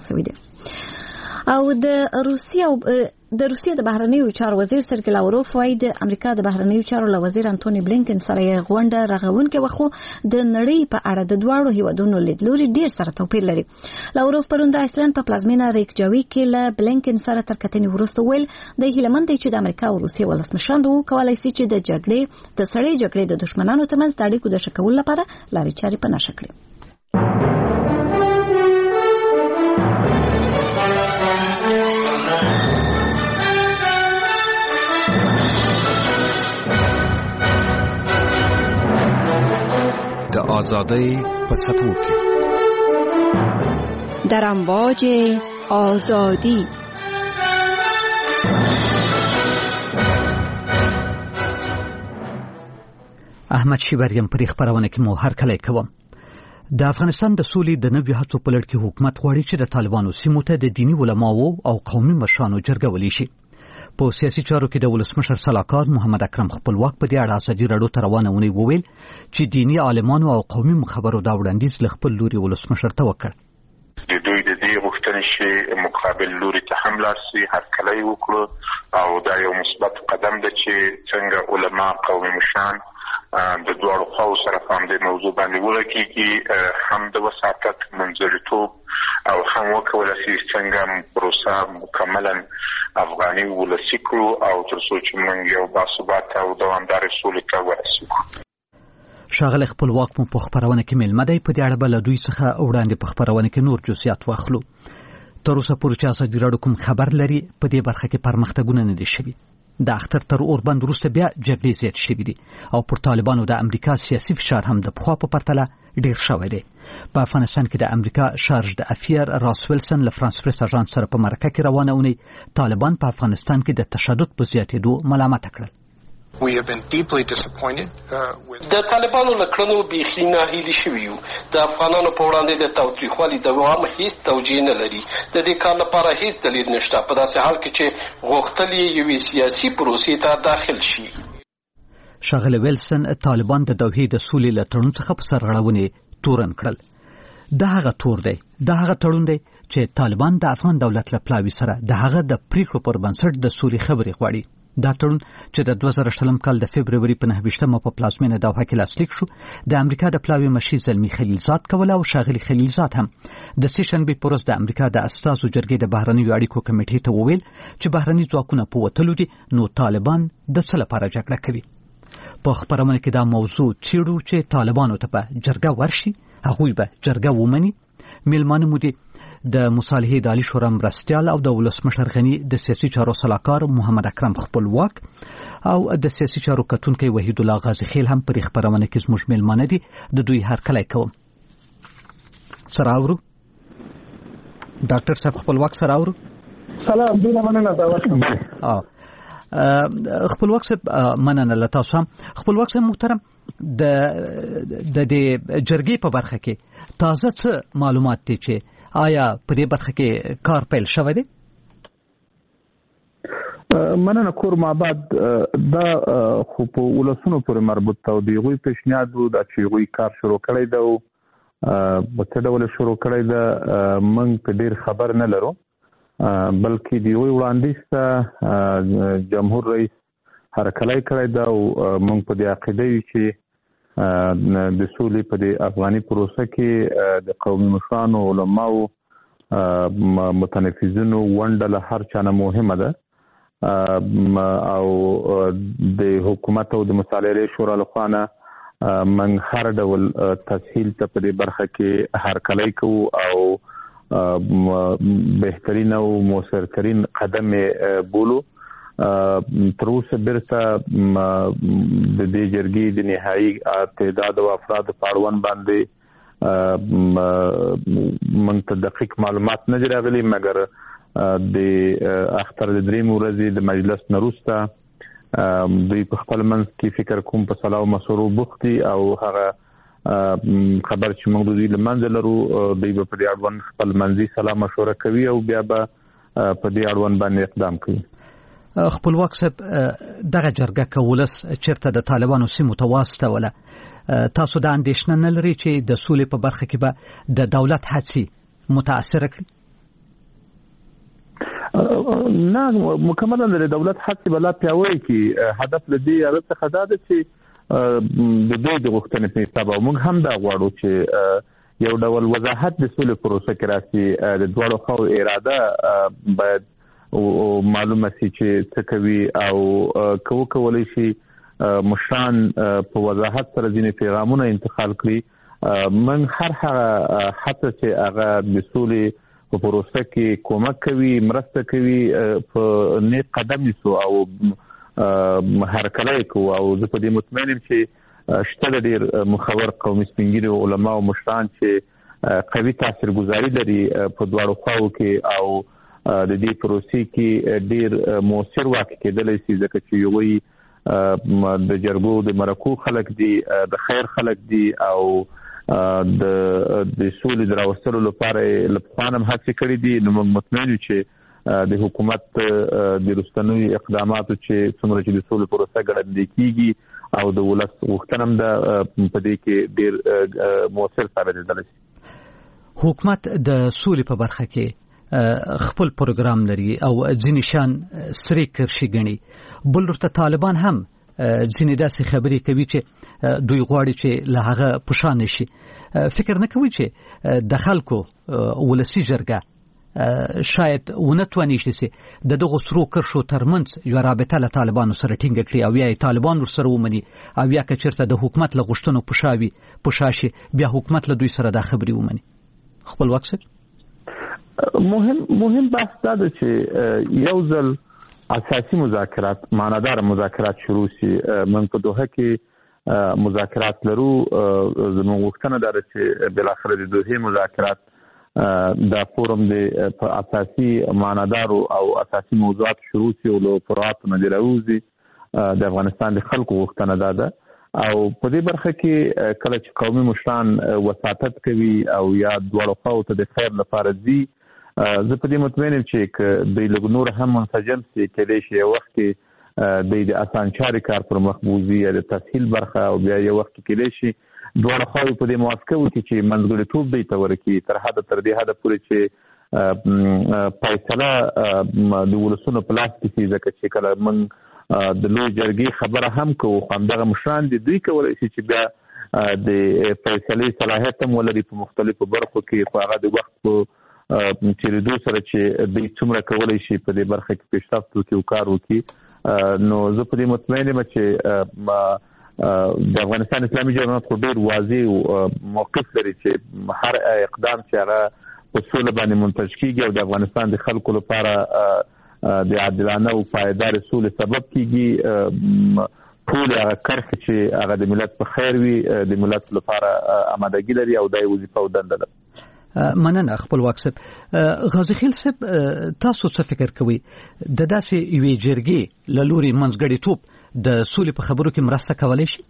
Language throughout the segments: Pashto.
ورکړل شوی دی. او د روسیې د بهرنیو چارو وزیر سرګی لاوروف وايي د امریکا د بهرنیو چارو له وزیر انټونی بلینکن سره یې غونډه رغونکې وخو د نړۍ په اړه د دواړو هیوادونو لیدلوري ډیر سره توپیر لري. لاوروف پرون د آیسلند په پلازمینه ریکجاویک کې له بلینکن سره تر کتنې وروسته ویل د هیلمند چې د امریکا او روسیې ولسمشران وکولای شي چې د سړې جګړې د دښمنانو ترمنځ د اړیکو د ښه کولو لپاره لارې چارې په نښه کړي. د آزادۍ په څپو کې در امواج آزادی. احمد شیبریم پر خبرونه کې مو هر کله کوم. د افغانستان د سولې د نوي هڅو په لړ کې حکومت غواړي چې د طالبانو سیمو ته د دیني علماو او قومي مشرانو جرګه ولي شي. په سیاسي چارو کې د ولسمشر سلاکار محمد اکرم خپلواک په دې اړه ازادي راډیو ته روانه ونی وویل چې دیني عالمانو او قومي مخبرو دا وړاندیز له خپل لوري ولسمشر ته وکړ. د دوی د دې غوښتنې چې مقابل لوري ته هم لاړ شي هرکلی وکړو او دا یو مثبت قدم دی چې څنګه علما قومي مشران د دواړو خواو سره په همدې موضوع باندې ولګېږي هم د وساطت منځګړیتوب او هم وکولی شي څنګه پروسه مکملا افغاني ولسي کړو او تر څو چې موږ یو باثباته او دوامدارې سولې ته ورسېږو. ښاغلی خپلواک مو په خپرونه کې میلمه دی. په دې اړه به له دوی څخه وړاندې په خپرونه کې نور جزئیات واخلو. تر اوسه پورې چې ازادي راډیو کوم خبر لري په دې برخه کې پرمختګونه نه دي شوي. د اختر تر اوربند وروسته بیا جګړې زیات شوي دي او پر طالبانو د امریکا سیاسي فشار هم د پخوا په پرتله ډیر شوی دی. په افغانستان کې د امریکا شارج د افیر راس ویلسن له فرانس پریس اژانس سره په مرکه کې روانه ونی طالبان په افغانستان کې د تشدد په زیاتېدو ملامت کړل. د طالبانو له کړنو بیخي ناهیلي شوي یو. د افغانانو په وړاندې د تاوتریخوالي دوام هیڅ توجیه نه لري. د دې کار لپاره هیڅ دلیل نشته په داسې حال کې چې غوښتل یې یوې سیاسي پروسې ته داخل شي. ښاغلی ویلسن طالبان د دوحې د سولې له تړون څخه په سرغړونې تورن کړل. دا هغه تور دی، دا هغه تړون دی چې طالبان د افغان دولت له پلاوي سره د هغه د پریکړو پر بنسټ د سولې خبرې غواړي. دا تړون چې د 2020 کال د فبرवरी په 9 په پلازمینه دوحه کې لاسلیک شو د امریکا د پلاوي مشیر زلمی خلیلزاد کوله او ښاغلی خلیلزاد هم د سیشنبې په ورځ د امریکا د استازو جرګې د بهرنیو اړیکو کمیټې ته وویل چې بهرني ځواکونه په وتلو دي نو طالبان د څه لپاره جګړه کوي. په خبرونه کې دا موضوع چیرو چې طالبانو ته په جرګه ورشي هغوی به جرګه ومني. میلمانه مو دي د مصالحې د عالی شورا مرستیال او د ولسمشر غنی د سیاسي چارو سلاکار محمد اکرم خپلواک او د سیاسي چارو کتونکي وحید الله غازی خیل هم پر خبرونه کې زموږ میلمانه دي. د دوی هر کله کوم سره اورو. ډاکټر صاحب خپلواک سره اورو. سلام دونه مننه دا وخت. خپلواک صاحب مننه له تاسو هم. خپلواک صاحب محترم د جرګې په برخه کې تازه څه معلومات دي چې آیا په دې برخه کې کار پیل شوی دی؟ مننه کور ماباد دا خو په ولسونو پورې مربوط ته دی. غوي پیشنهاد وو د چې غوي کار شروع کړی دی او په څه ډول شروع کړی دی موږ په ډیر خبر نه لرو بلکې دی غوي وړاندیز ته جمهور رئیس هرکلی کړی دی او موږ په دې عقیده یو چې د سولې په د افغاني پروسه کې د قومي مشرانو علماو متنفذینو ونډه له هر چا نه مهمه ده او د حکومت او د مصالحې شورا لخوا نه من هر ډول تسهیل ته په دې برخه کې هرکلی کوو او بهترین او مؤثرترین قدم بولو. تر اوسه برته د دې جرګې د نهایي تعداد او افراد په اړوند باندې منته دقیق معلومات نه راغلي مګر د اختر د دریم ورځې د مجلس نه وروسته دوی په خپل منځ کې فکر کوم په سلا او مشورو بوختي او هغه خبر چې موږ دوی لمنځه لرو دوی په دې اړوند خپل منځي سلا مشوره کوي او بیا به په دې اړوند باندې اقدام کوي. خپلواک صاحب دغه جرګه کولس چیرته د طالبانو سیمو ته واستوله تاسو د اندېښنه نه لرئ چې د سولې په برخه کې به د دولت هڅې متاثر کړي؟ نه مکمل د دولت حق بلا پیاوړی کی هدف لدی هغه څه دا چې د دوی د غوښتنې په حساب موږ هم دا غواړو چې یو ډول وضاحت د سولې پروسه کې راشي د دوه خو اراده باید معلومه شي چې څه کوي او کولای شي مشران په وضاحت سره ځینې پیغامونه انتقال کړي من هر هغه حتی چې هغه د سولې په پروسه کې کومک کوي مرسته کوي په نیک قدم نیسو او هرکلی کو او زه په دې مطمئن یم چې شته ډېر مخور قومي سپینګیري علما او مشران چې قوي تاثیرګذاري لري په دواړو خواو کې او د دې پروسې کې ډېر موثر واقع کېدلی شي ځکه چې یووی د جرګو د مرکو خلک دي د خیر خلک دي او د سولې دراوستلو لپاره لپاره هڅې کړې دي نو موږ مطمئن یو چې د حکومت د رستنوي اقداماتو چې څومره چې د سولې پروسه ګړندۍ کیږي او د ولس غوښتنه ده په دې کې ډېر موثر ثابت کېدلی شي حکومت د سولې په برخه کې خپل پروګرام لري او ځینې شان سری کرشي غني بل ورته طالبان هم ځینې داسې خبرې کوي چې دوی غواړي چې له هغه پوښان نشي فکر نه کوي چې د خلکو ولسی جرګه شاید ونتواني شي د دغه سرو کرشو ترمنځ یو رابطه له طالبانو سره ټینګ کړي او یا طالبان ورسره ومني او یا که چیرته د حکومت له غوښتنو پوښاشي بیا حکومت له دوی سره د خبري ومني خپل وکړي مهم بحث دا ده چې یو ځل اساسي مذاکرات معنادار مذاکرات شروع شي من په دوحه کې مذاکرات لرو زموږ وختونه دا چې بل اخر د دوحه مذاکرات دا فورم د اساسي معنادار او اساسي موضوعات شروع شي او له فرات نه دروزي د افغانستان د خلکو وختونه دا ده او په دې برخه کې کله چې قومي مشران وساتت کوي او یا دواړو خواو ته د خیر لپاره دي زه په دې مطمئن یم چې د لګنور هم منسجم سي کېدای شي یو وخت کې د اسانچاري کار پر مخ بوزي یا د تسهیل برخه او بیا یو وخت کې کېدای شي دواړو خواو په دې موافقه وکړي چې منځګړیتوب دی ته ورکړي تر دې حد پورې چې فیصله د ولسونو په لاس کې شي ځکه چې کله موږ د لوی جرګې خبره هم کوو همدغه مشران دي دوی کولی شي چې بیا د فیصلې صلاحیت هم ولري په مختلفو برخو کې خو هغه د وخت په تیریدو سره چې دوی څومره کولی شي په دې برخه کې پیشرفت وکړي او کار وکړي نو زه په دې مطمئن یم چې د افغانستان اسلامي جمهوریت خو ډېر واضح موقف لري چې هر اقدام چې هغه په سوله باندې منتج کیږي او د افغانستان د خلکو لپاره د عادلانه او پایدار سولې سبب کیږي ټول هغه کرخه چې هغه د ملت په خیر وي د ملت لپاره آمادګي لري او دای وظیفه او دنده ده مننه خپل واکسب غازی خیل صاحب تاسو څه فکر کوئ د داسې یوې جرګې له لوري منځګړیتوب د سولې په خبرو کې مرسته کولای شي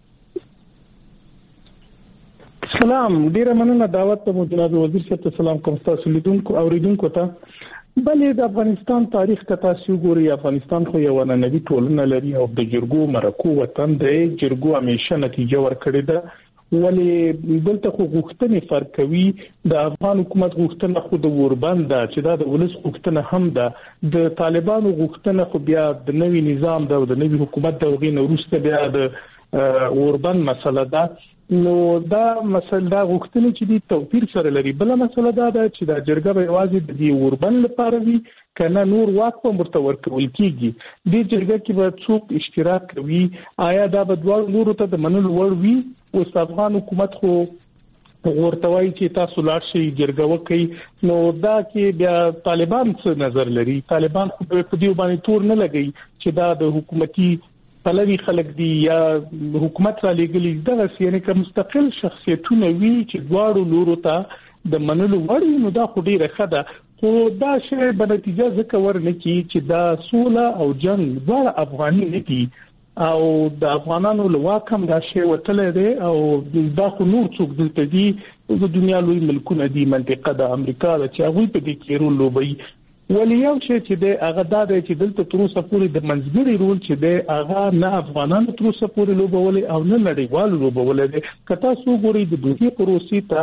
سلام ډیره مننه دعوت ته جناب وزیر صاحب ته سلام کوم تاسو لیدونکو اوریدونکو ته بلې د افغانستان تاریخ ته تاسو ګوري افغانستان خو یو ننوي ټولنه لري او د جرګو مرکو وطن دی جرګو همیشه نتیجه ورکړې ده ولې دلته خو غوښتنې فرق کوي د افغان حکومت غوښتنه خو د وربند ده چې دا د ولس غوښتنه هم ده د طالبانو غوښتنه خو بیا د نوي نظام ده او د نوي حکومت د وغې وروسته بیا د وربند مسله ده نو دا مسله دا غوښتنه چې د توپیر سره لري بل مسله دا ده چې د جرګه به یوازې د دې وربند لپاره وي کنه نور واک په مرتور کول کیږي د جرګه کې به څوک اشتراک کوي آیا دا به دوه نور ته د منلو وړ وي او افغان حکومت خو ورتوي چې تاسو لاړ شي جرګه وکړي نو دا کې بیا طالبان څه نظر لري طالبان خو په دې باندې تور نه لګي چې دا د حکومتي پلوي خلک دي یا حکومت را لګلي دغه یعنی که مستقل شخصیتونه وي چې دواړو لورو ته د منلو وړ نو دا خو ډیره ښه ده خو دا شی به نتیجه ځکه ورنه کی چې دا سوله او جنگ دواړه افغاني نه دي او د افغانانو لوا کم دا شی وتلې دي او دا خو نور څوک دلته دي د دنیا لوی ملکونه دي منطقه د امریکا چې هغه په دې کې رول لوبي ولې یو شی چې د هغه د چې دلته تر اوسه پورې د منځګړي رول چې د هغه نه افغانانو تر اوسه پورې لوبولې او نه نړیوال لوبولې کته سو ګوري د دوی پروسې ته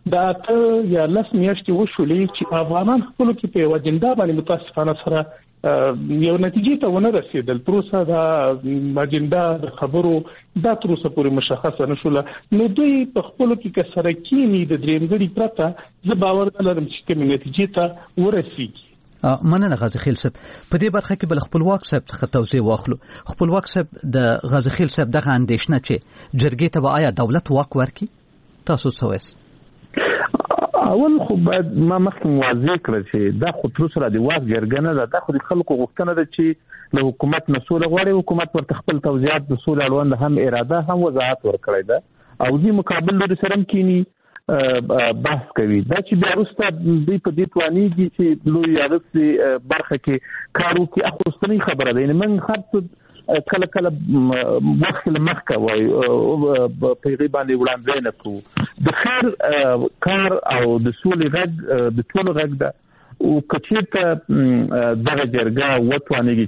دا یا لس میاشتې وشولې چې افغانان خپل کې په اجنډا باندې متاسفانه سره یو نتیجې ته ونه رسیدل. تروسه دا اجنډا د خبرو دا تروسه پورې مشخصه نشوله. نو دوی په خپل کې کسره کینی د درېمګړي پرته زه باور لرم چې کوم نتیجې ته ورسیږي. مننه غازي خیل صاحب. په دې برخه کې بل خپلواک صاحب څخه توضیح واخلو. خپلواک صاحب د غازي خیل صاحب دغه اندېښنه چې جرګې ته به آیا دولت واک ورکړي تاسو څه وایئ؟ اول خو باید ما مخکې واضح کړ چې دا خو تر اوسه د واک جرګه نه ده، دا خو د خلکو غوښتنه ده چې له حکومت نه سوله غواړي. حکومت ورته خپل توضیحات د سولې اړوند هم اراده هم وضاحت ورکړی ده او دوی مقابل لوري سره هم کینی بحث کوي. دا چې بیا وروسته دوی په دې توانېږي چې لوی هغسې برخه کې کار وکړي اخوستنۍ خبره ده. یعنې موږ هر څه کله کله وخت له مخکې وایي په هغې باندې وړاندوی نه کوو. د خیر کار او د سولې غږ د ټولو غږ ده او که چېرته دغه جرګه وتوانېږي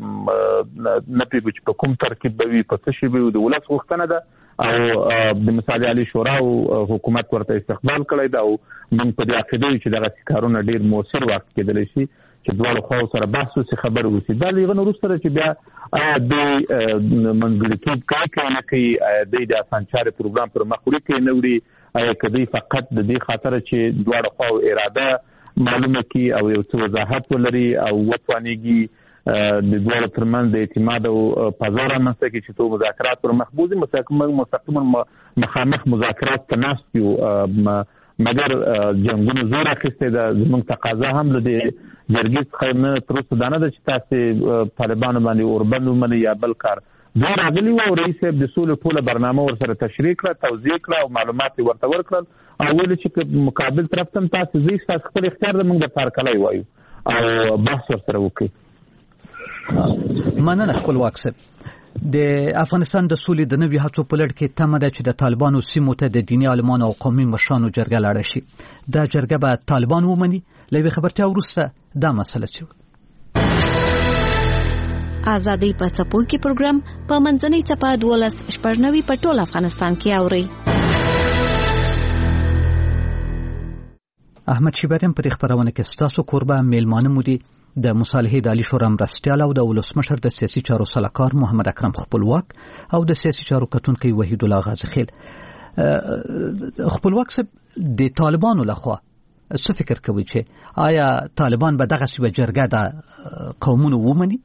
چې نه پوهېږو چې په کوم ترکیب به وي، په څه شي به وي، د ولس غوښتنه ده او د مثالي عالي شورا او حکومت ورته استقبال کړی ده او موږ په دې عقیده یو چې دغسې کارونه ډېر مؤثر واقع کېدلی شي چې دواړو خواو سره بحث وشي، خبرې وشي. دا له هغه نه وروسته ده چې بیا آیا دوی منځګړیتوب کوي که نه کوي، آیا دوی د اسانچارې پروګرام پر مخ وړي که نه وړي، آیا که دوی فقط د دې خاطره چې دواړو خواو اراده معلومه کړي او یو څه وضاحت ولري او وتوانېږي د دواړو ترمنځ د اعتماد او فضا رامنځته کړي چې تو مذاکرات پر مخ بوځي. مستقیما مخامخ مذاکرات ته ناست یو، مګر جنګونو زور اخیستی ده. زموږ تقاضا هم له دې جرګې څخه نه تر اوسه دا نه ده چې تاسې طالبانو باندې اوربند ومنئ یا بل کار. دوی راغلي وو او رئیس صاحب د سولې ټوله برنامه ورسره تشریح کړه، توضیح کړه او معلومات یې ورته ورکړل او ویل چې مقابل طرف ته هم تاسې ځئ، ستاسو خپل اختیار ده، موږ دپاره کلی وایو او بحث ورسره وکړئ. مننه خپلواک صاحب. د افغانستان د سولې د نوي هڅو په لړ کې تمه ده چې د طالبانو سیمو ته د دیني عالمانو او قومي مشرانو جرګه لاړه شي. دا جرګه به طالبان ومني. له یوې خبرتیا وروسته دا مسله چې ازادي په څپو کې پروګرام په منځنۍ څپه 12:90 په ټول افغانستان کې اوري. احمد شیبریم په خبرونه کې ستاسو قربا میلمانه مودي د مصالحې د عالی شورا مرستیال او د ولسمشر د سیاسي چارو سلاکار محمد اکرم خپلواک او د سیاسي چارو کتونکي وحید الله غازی خیل. خپلواک صاحب د طالبانو لخوا څه فکر کوي چې آیا طالبان به دغه سی جرګه د قومونو ومني؟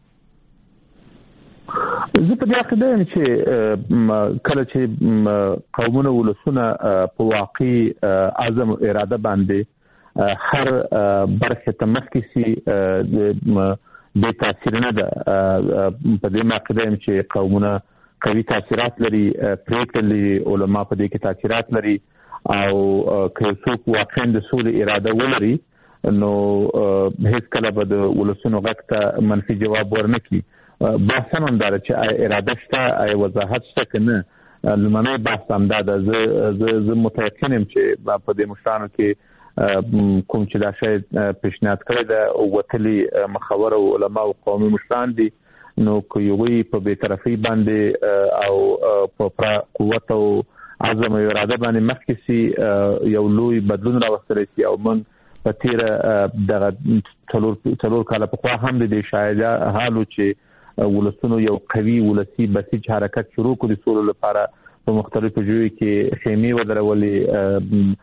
زه په دې عقیده یم چې کله چې قومونه ولسونه په واقعي عزم اراده باندې هر برخه ته مخکې سي د تاثیر نه ده. په دې عقیده یم چې قومونه قوي تاثیرات لري، پریکړې لري، علما په دې کې تاثیرات لري او که څوک واقعا د سولې اراده ولري نو هیڅ کله به د ولسونو غږ ته منفي جواب ورنکړي. بحث هم دا چې اراده شته، آیا وضاحت شته که نه. لومړنی بحث همدا ده. زه متیقن یم چې په دې مشرانو کې کوم چې دا شی پیشنهاد کړی ده وتلي مخور او علما او قومي مشران دي، نو که یوی په بېطرفۍ باندې او په قوت او عزم او اراده باندې مخکې سي یو لوی بدلون راوستلی سي او موږ په تېره دغه څلور کاله پخوا هم د دې شاهده حالو چې ولسونو یو قوي ولسي بسیج حرکت شروع کړي د سولو لپاره په مختلفو ځایو کې خیمې ودرولې،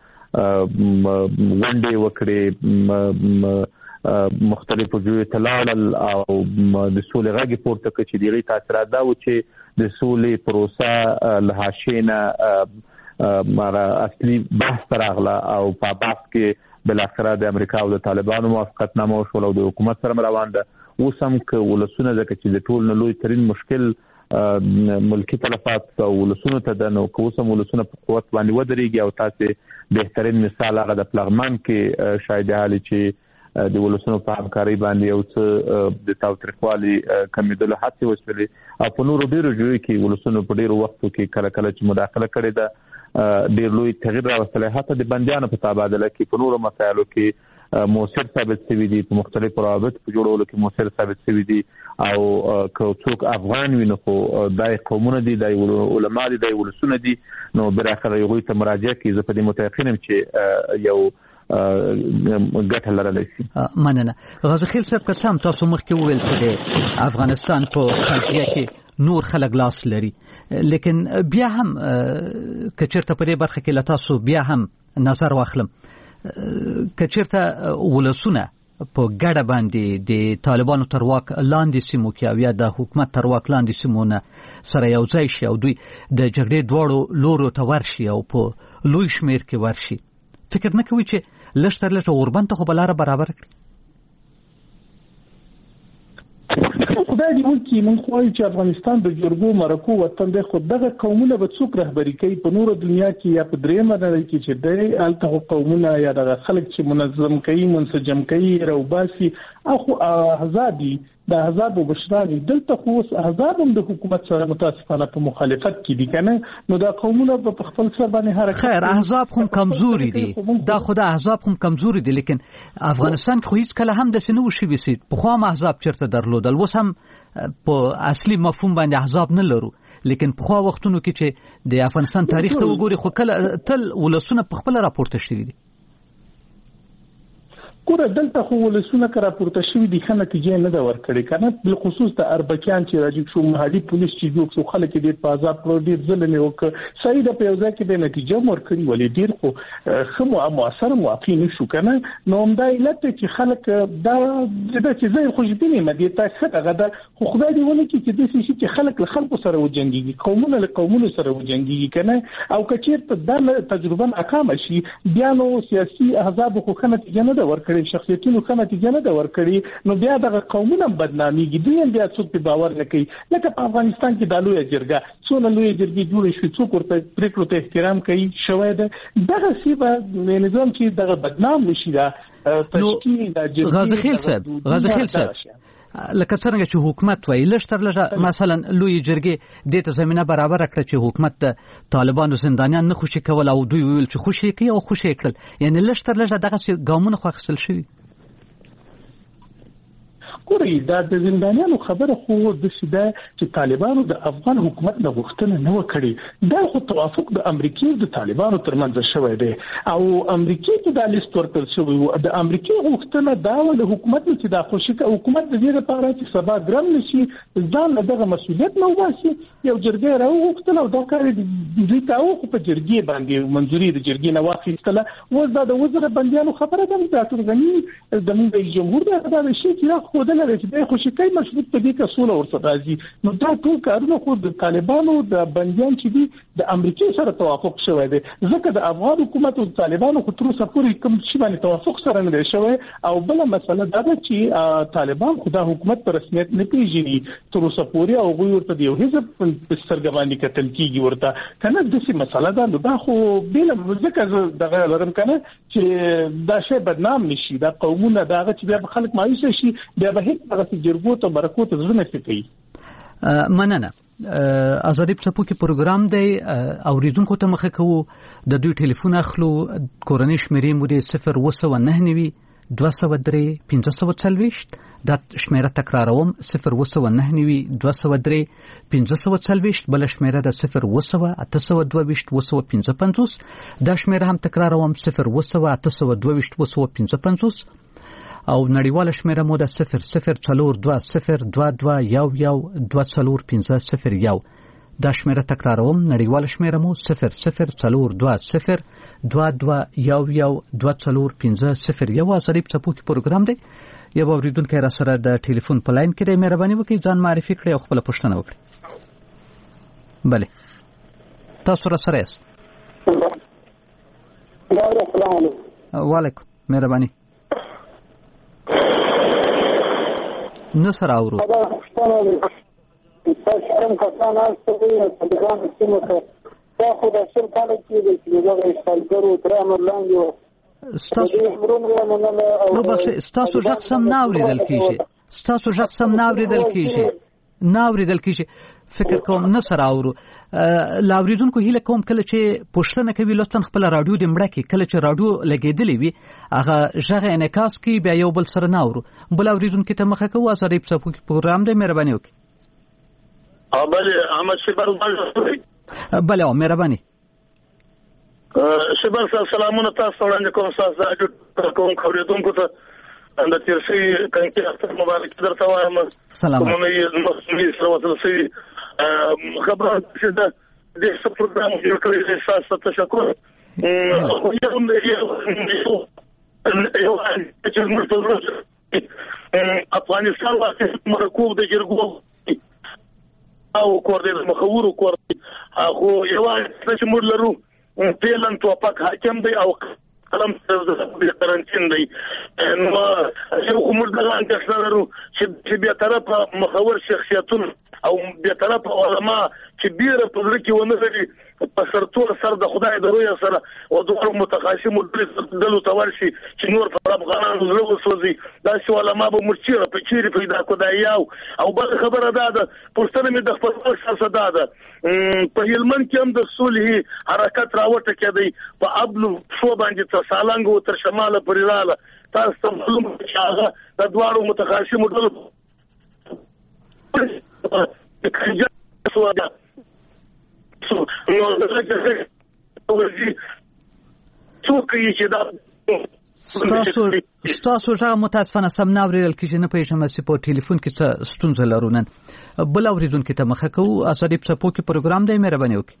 ونډې وکړې، مختلفو ځایو ته لاړل او د سولې غږ پورته کړ چې د هغې تاثیرات دا و چې د سولې پروسه له حاشیې نه اصلي بحث ته راغله او په بحث کې بالاخره د امریکا او د طالبانو موافقتنامه وشول او د حکومت سره روان ده. اوس هم که ولسونه ځکه چې د ټول نه لوی ترین مشکل ملکی تلفات او ولسونو ته ده، نو که اوس هم ولسونه په قوت باندې ودرېږي او تاسې بهترین مثال هغه د پلغمان کې شاهد حالي چې د ولسونو په همکارۍ باندې یو څه د تاوتریخوالي کمېدلو هڅې وشولې او په نورو ډېرو ځایو کې ولسونو په ډېرو وختو کې کله کله چې مداخله کړې ده ډېر لوی تغییر راوستلی. حتی د بندیانو په تبادله کې په نورو مسایلو کې موثر ثابت شوی دي په مختلفو روابط په جوړولو کې موثر ثابت شوی دي او که څوک افغان وي نو خو دای قومونه دي دای علما دي دای ولسونه دي نو براخره یو ته مراجعه کوي زه په دې متيقنم چې یو ګټه لرلی شي. مننه. غازي خیل صاحب که څه هم تاسو مخکې وویل چې د افغانستان په قضیه کې نور خلک لاس لري لیکن بیا هم که چېرته په دې برخه کې له تاسو بیا هم نظر واخلم که چېرته ولسونه په ګډه باندې د طالبانو تر واک لاندې سیمو کې او یا د حکومت تر واک لاندې سیمونه سره یو ځای شي او دوی د جګړې دواړو لورو ته ورشي او په لوی شمیر کې ورشي فکر نه کوي چې لږ تر لږه اوربند ته خو به لاره برابره کړي؟ خدای دې وکړي موږ خو چې افغانستان د جرګو مرکو وطن دی خو دغه قومونه به څوک رهبري کوي په نورو دنیا کې یا په درېیمه نړۍ کې چې دی هلته قومونه یا دغه خلک چې منظم کوي منسجم کوي راوباسي خو احزاب دي د احزاب مشران دلته خو احزاب هم د حکومت سره متاسفانه په مخالفت کې دي کنه نو دا قومونه په خپل سر باندې حرکت خیر احزاب هم کمزوري دي دا خود احزاب هم کمزوري دي لیکن افغانستان خو هیڅ کله هم د سينو شي وسید په خو ما احزاب چرته درلودل وس هم په اصلي مفهوم باندې احزاب نه لرو لیکن په خو وختونو کې چې د افغانستان تاریخ ته وګوري خو کله تل ولسونه په خپل راپورته شوي دي ګوره دلته خو ولسونه که راپورته شوي دي ښه نتیجه نه ده ورکړې کنه بالخصوص د اربکیان چې راجب شو محلي پولیس چې جوړ شو خلک ډېر په عذاب کړو ډېر ظلم یې وکړ صحیح ده په یو ځای کې به نتیجه هم ورکړي ولې ډېر خو ښه مؤثر موافق نه شو کنه نو همدا علت چې خلک دا چې زه خوشبین یم دې ته ښه دغه ده خو خدای دې ونه کړي چې داسې شي چې خلک له خلکو سره وجنګېږي قومونه له قومونو سره وجنګېږي کنه او که چېرته دا تجربه ناکامه شي بیا نو سیاسي احزابو خو ښه نتیجه نه ده ورکړې شخصیتونو ښه نتیجه نه ده ورکړې نو بیا دغه قومونه بدنامېږي دوی هم بیا څوک پرې باور نه کوي لکه په افغانستان کې دا لویه جرګه څونه لویې جرګې جوړې شوې څوک ورته پرېکړو ته احترام کوي شوی ده دغسې به نظام چې دغه بدنام نه شي دا تشکیل د جرګې غازي خیل صاحب لکه څنګه چې حکومت وایي لږ تر لږه مثلا لوی جرګې دې ته زمينه برابر کړه چې حکومت د طالبانو زندانیان نه خوشي کول او دوی ویل چې خوشي کوي او خوشي کړل یعنی لږ تر لږه دغه ګامونه خو اخیستل شوي ګورئ دا د زندانیانو خبره خو د سیده چې طالبانو د افغان حکومت نه غوښتنه نه وکړي دا خو توافق د امریکای د طالبانو ترمنځ شوی دی او امریکای ته د لیست ورکړل شوی و د امریکای غوښتنه دا و د حکومت چې د خوشي حکومت د دې لپاره چې سبا ګرام نشي ځان له دغه مسؤلیت نه وباسي یو جرګه راوغوښتل او دا کار دوی ته خو په جرګې باندې منځوري د جرګې نه واخیستله و دا د وزیر بندیانو خبره ده د ډاکټر غنی د موږ جمهور دا شي چې خو د چې خوشي کوي مشروط په دې کې سوله ورسره راځي نو دا ټول کارونه خو د طالبانو د بنديان چې دي د امریکای سره توافق شوی دی ځکه د افغان حکومت او طالبانو خو تر اوسه پورې کوم شي باندې توافق سره نه دی شوی او بل مسله دا ده چې طالبان خو د حکومت په رسمیت نه پیژني تر اوسه پورې او غوي ورته یو حزب په سترګواني کتل کیږي ورته کنه د څه مسله ده نو دا خو بل ځکه دغه لرم کنه چې دا شی بدنام نشي دا قومونه داغه چې بیا خلک مایوس شي بیا به هغه جرګو ته برکو ته ځنه کوي. مننه. ازادي په کې پروګرام دی اوریدونکو ته مخه کوو د دوی ټلیفون اخلو کورنۍ شمیرې مو دی 0999 203 1540 دا شمیره تکراروم 0999 203 1540 بل شمیره د 0822 دا شمیره هم تکراروم 0822 او نړیواله شمیره مو د 0042022112401501 دا شمیره تکراروم نړیواله شمیره مو 0042022112401501 ازریب څپو کې پروګرام دی یو اوریدونکو را سره د ټلیفون په لاین کې دی مهرباني وکړئ ځان معرفي کړئ او خپل پوښتنه وکړئ بله تاسو را سره یاست وعلیکم مهرباني نه سره اورو تاسو کسان تاسو په دغه سیمه کې تاسو د شل کال کې د دغه اشتراکو تر امر لاندې نو بس تاسو شخص هم ناوریدل کیږي نه اوریدل کیږي فکر کوم نه سره اورو لاوریدونکو هیله کوم کله چې پښتنه کوي لطفا خپل رادیو د مړه کې کله چې رادیو لګیدلې وي هغه ژغه انعکاس کی بیا یو بل سره نه اورو بل اوریدونکو ته مخه کوو ازادي په پروګرام دې مهرباني وکړي بله احمد شبر بله مهرباني شبر صاحب سلامونه تاسو وړاندې کوم تاسو کوم خوریدونکو ته د تیرشي کنکی اختر مبارک درته وایم سلام کومه مسلمي سره وصل شي خبره چې د دې پروګرام جوړ کړی دی تاسو ته تشکر افغانستان واقع مرکوب د جرګو او کوردینه مخورو کوردی خو یو څه موږ لرو پیلن توپک حاکم دی او قلم د قرنټین دی نو یو کومر دغه انتظار لرو چې به طرفه مخور شخصیتونه او به طرفه علما چې بیره په ځل کې ونه لري په سرتور سر د خدای د روی سره او دوه متخاصم دلو تورشي چې نور په افغانانو زړه وسوځي دا چې علما به مرچیره په چیرې پیدا کودایاو او بل خبره ده پښتنه مې د خپل سره ده په هلمند کې هم د صلح حرکت راوټه کېدی په ابلو شو باندې تر سالنګ تر شماله پرې رااله تاسو ته معلومه چې هغه د دوه متخاصم دلو ستاسو ژغه متاسفانه سم نه اورېدل کېږي نه پوهېږم چې په ټلیفون کې څه ستونزه لرو نن بل اورېدونکي ته مخه کوو ازادي په کې پروګرام دی مهرباني وکړئ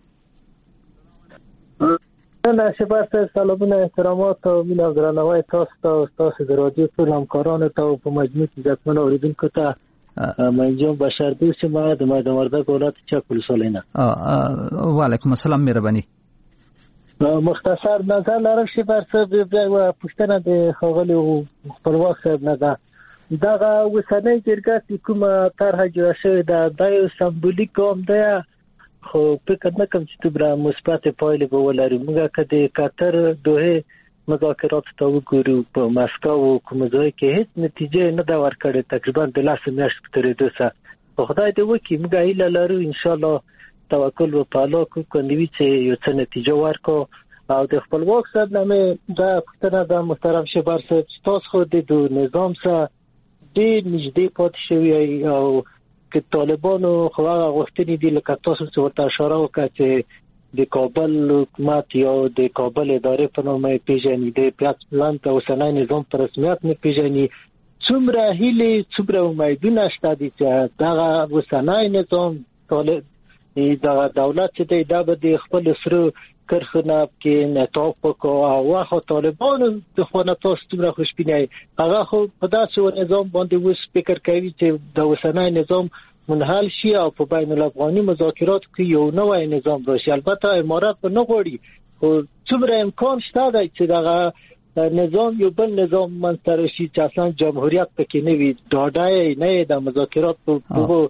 نه شباب سلامونه احترامات او مینه او درناوی تاسو د رادیو ټول همکارانو ته او په مجموع کې ځکمن اوریدونکو ته منجم بشر دوست ما د وردګ ولایت چک ولسوالۍ نه وعلیکم السلام مهرباني مختصر نظر لرم چې برسه بیا پښتنه د خغلی خپلواک صاحب نه ده دغه وسنۍ جرګه کومه طرحه جوړه شوې ده د یو سمبولیک کوم ده خو فکر نه کوم چې تبره مثبت پایلې به ولري موږ کده قطر دوه مذاکرات ته وګورو په مسکو او کوم ځای کې هیڅ نتیجه نه دا ورکړې تقریبا د لاس میاشت ترې دوسه خدای دې وکړي موږ هیله لرو ان شاء الله توکل په الله کوو نوې چې یو څه نتیجه ورکو او د خپلواک صاحب نامه دا پښتنه د محترم شبر صاحب تاسو خو د نظام سره ډېر نږدې پاتې شوی او چې طالبانو خو هغه غوښتنې دي لکه تاسو څه ورته اشاره وکړه چې د کابل حکومت یا د کابل ادارې په نوم پیژني د پیاس پلان ته اوسنۍ نظام پر رسمیت نه پیژني څومره هیله څومره امیدونه شته چې دا اوسنۍ نظام دا دولت چې دا به خپل سره کرخنه کې نتاق وکړو او واخو طالبانو د خونه تاسو څومره خوشبینه هغه خو په داسې نظام باندې وس فکر کوي چې د اوسنۍ نظام منحل شي او په بین الافغاني مذاکرات کې یو نوې نظام راشي البته امارات په نه غوړي او څومره امکان شته چې دغه نظام یو بل نظام منځته راشي چې اصلا جمهوریت پکې نه وي ډاډای نه د مذاکرات په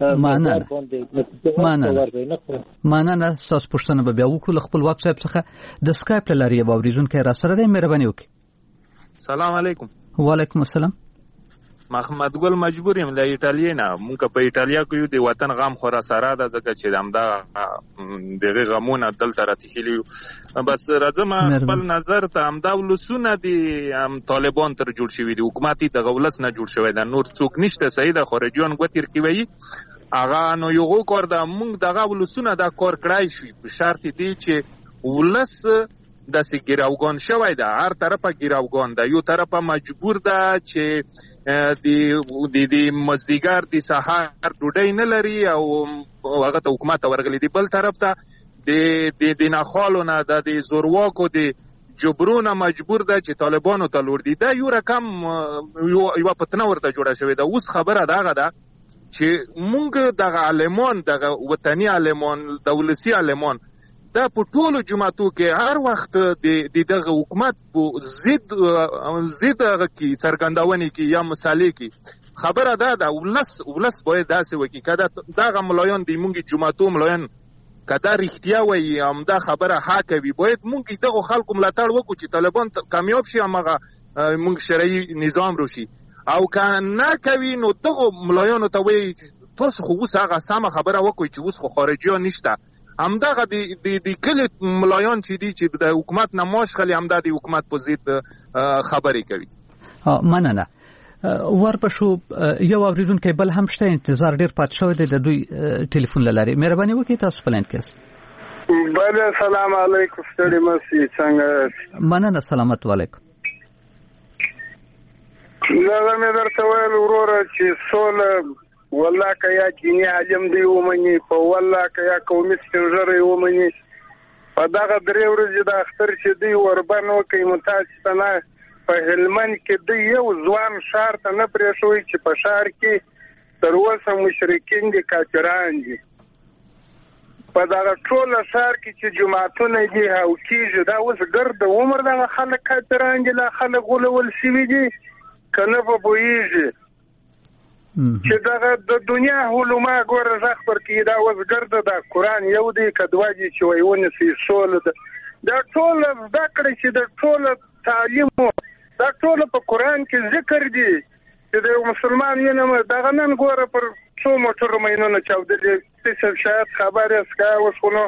مننه تاسو پوښتنه به بیا وکړو خپل واک صاحب څخه د سکایپ لاري به اوریدونکو را سره د مهرباني وکړي سلام علیکم وعلیکم السلام محمد ګل مجبور یم د ایتالیا نه مونږ په ایتالیا کې یو د وطن غم خورا سره ده ځکه چې همدا دغه غمونه دلته راتخیلی بس راځم خپل نظر ته همدا ولسونه دي طالبان تر جوړ شوی دي حکومتي د غولس نه جوړ شوی ده نور څوک نشته صحیح ده خارجيان ګوتیر کوي هغه نو یو کار ده مونږ دغه ولسونه دا کار کړای شي په شرط دی چې ولس د سګراوګان شوی ده هر طرفه ګراوګان ده یو طرفه مجبور ده چې د مزدیګر د سحر ډوډۍ نه لري او هغه ته حکومت ورغلي دی بل طرف ته د ناخالو نه د زورواکو د جبرونه مجبور ده چې طالبانو ته لور دي دا یو رقم یو پتنه ورته جوړه شوی ده اوس خبره دغه ده چې مونږ دغه عالمان دغه وطني عالمان دولسي عالمان دا په ټولو جماعتو کې هر وخت د دغه حکومت په ضد هغه کې څرګندونې کې یا مسالې کې خبره ده ولس باید داسې وکړي که دغه ملایان د مونږ جماعتو ملایان که دا رښتیا وایي همدا خبره حق وي باید مونږ دغه خلکو ملاتړ وکړو چې طالبان کامیاب شي همغه مونږ شرعي نظام روشي او که نه کوي نو دغه ملایانو ته وایي تاسو خو اوس هغه سمه خبره وکړئ چې اوس خو خارجیان نشته. همدغه د کلی ملایان چې دي چې د حکومت نه معاش خلي همدا د حکومت په ضد خبرې کوي. مننه. ورپښو یو اوریدونکی بل هم شته، انتظار ډیر پات شوی دی د دوی ټلیفون لاري. مهرباني وکړئ تاسو په لاین کې. بله سلام علیکم، ستړي مسی څنګه؟ مننه، سلامت علیکم. زه مې درته ویل وروره چې سوله والله که یا دیني عالم دی ومني، په والله که یا قومي سپین ږیری ومني، په دغه 3 ورځې د اختر چې دی وربن وکړي متاسفه نه په هلمند کې دی یو ځوان ښار ته نه پرېښوي چې په ښار کې تر اوسه مشرکین دي، کافران دي. په دغه ټوله ښار کې چې جوماتونه دي او کېږي، دا اوس ګرد عمر دغه خلک کافران دي، لا خلک غولول شوي دي که نه به پوهېږي چې دغه د دنیا علما ګوره غږ پر کوي. دا اوس ګرده دا قرآن یو دی که دوه دي چې وایي ونیسئ سوله ده. دا ټوله زده کړئ چې د ټوله تعلیمو دا ټوله په قرآن کې ذکر دي چې د یو مسلمان وینم دغه نن ګوره پر څو موټرو مینونه چاودلې څه شاید خبر یې سکه اوس خو نو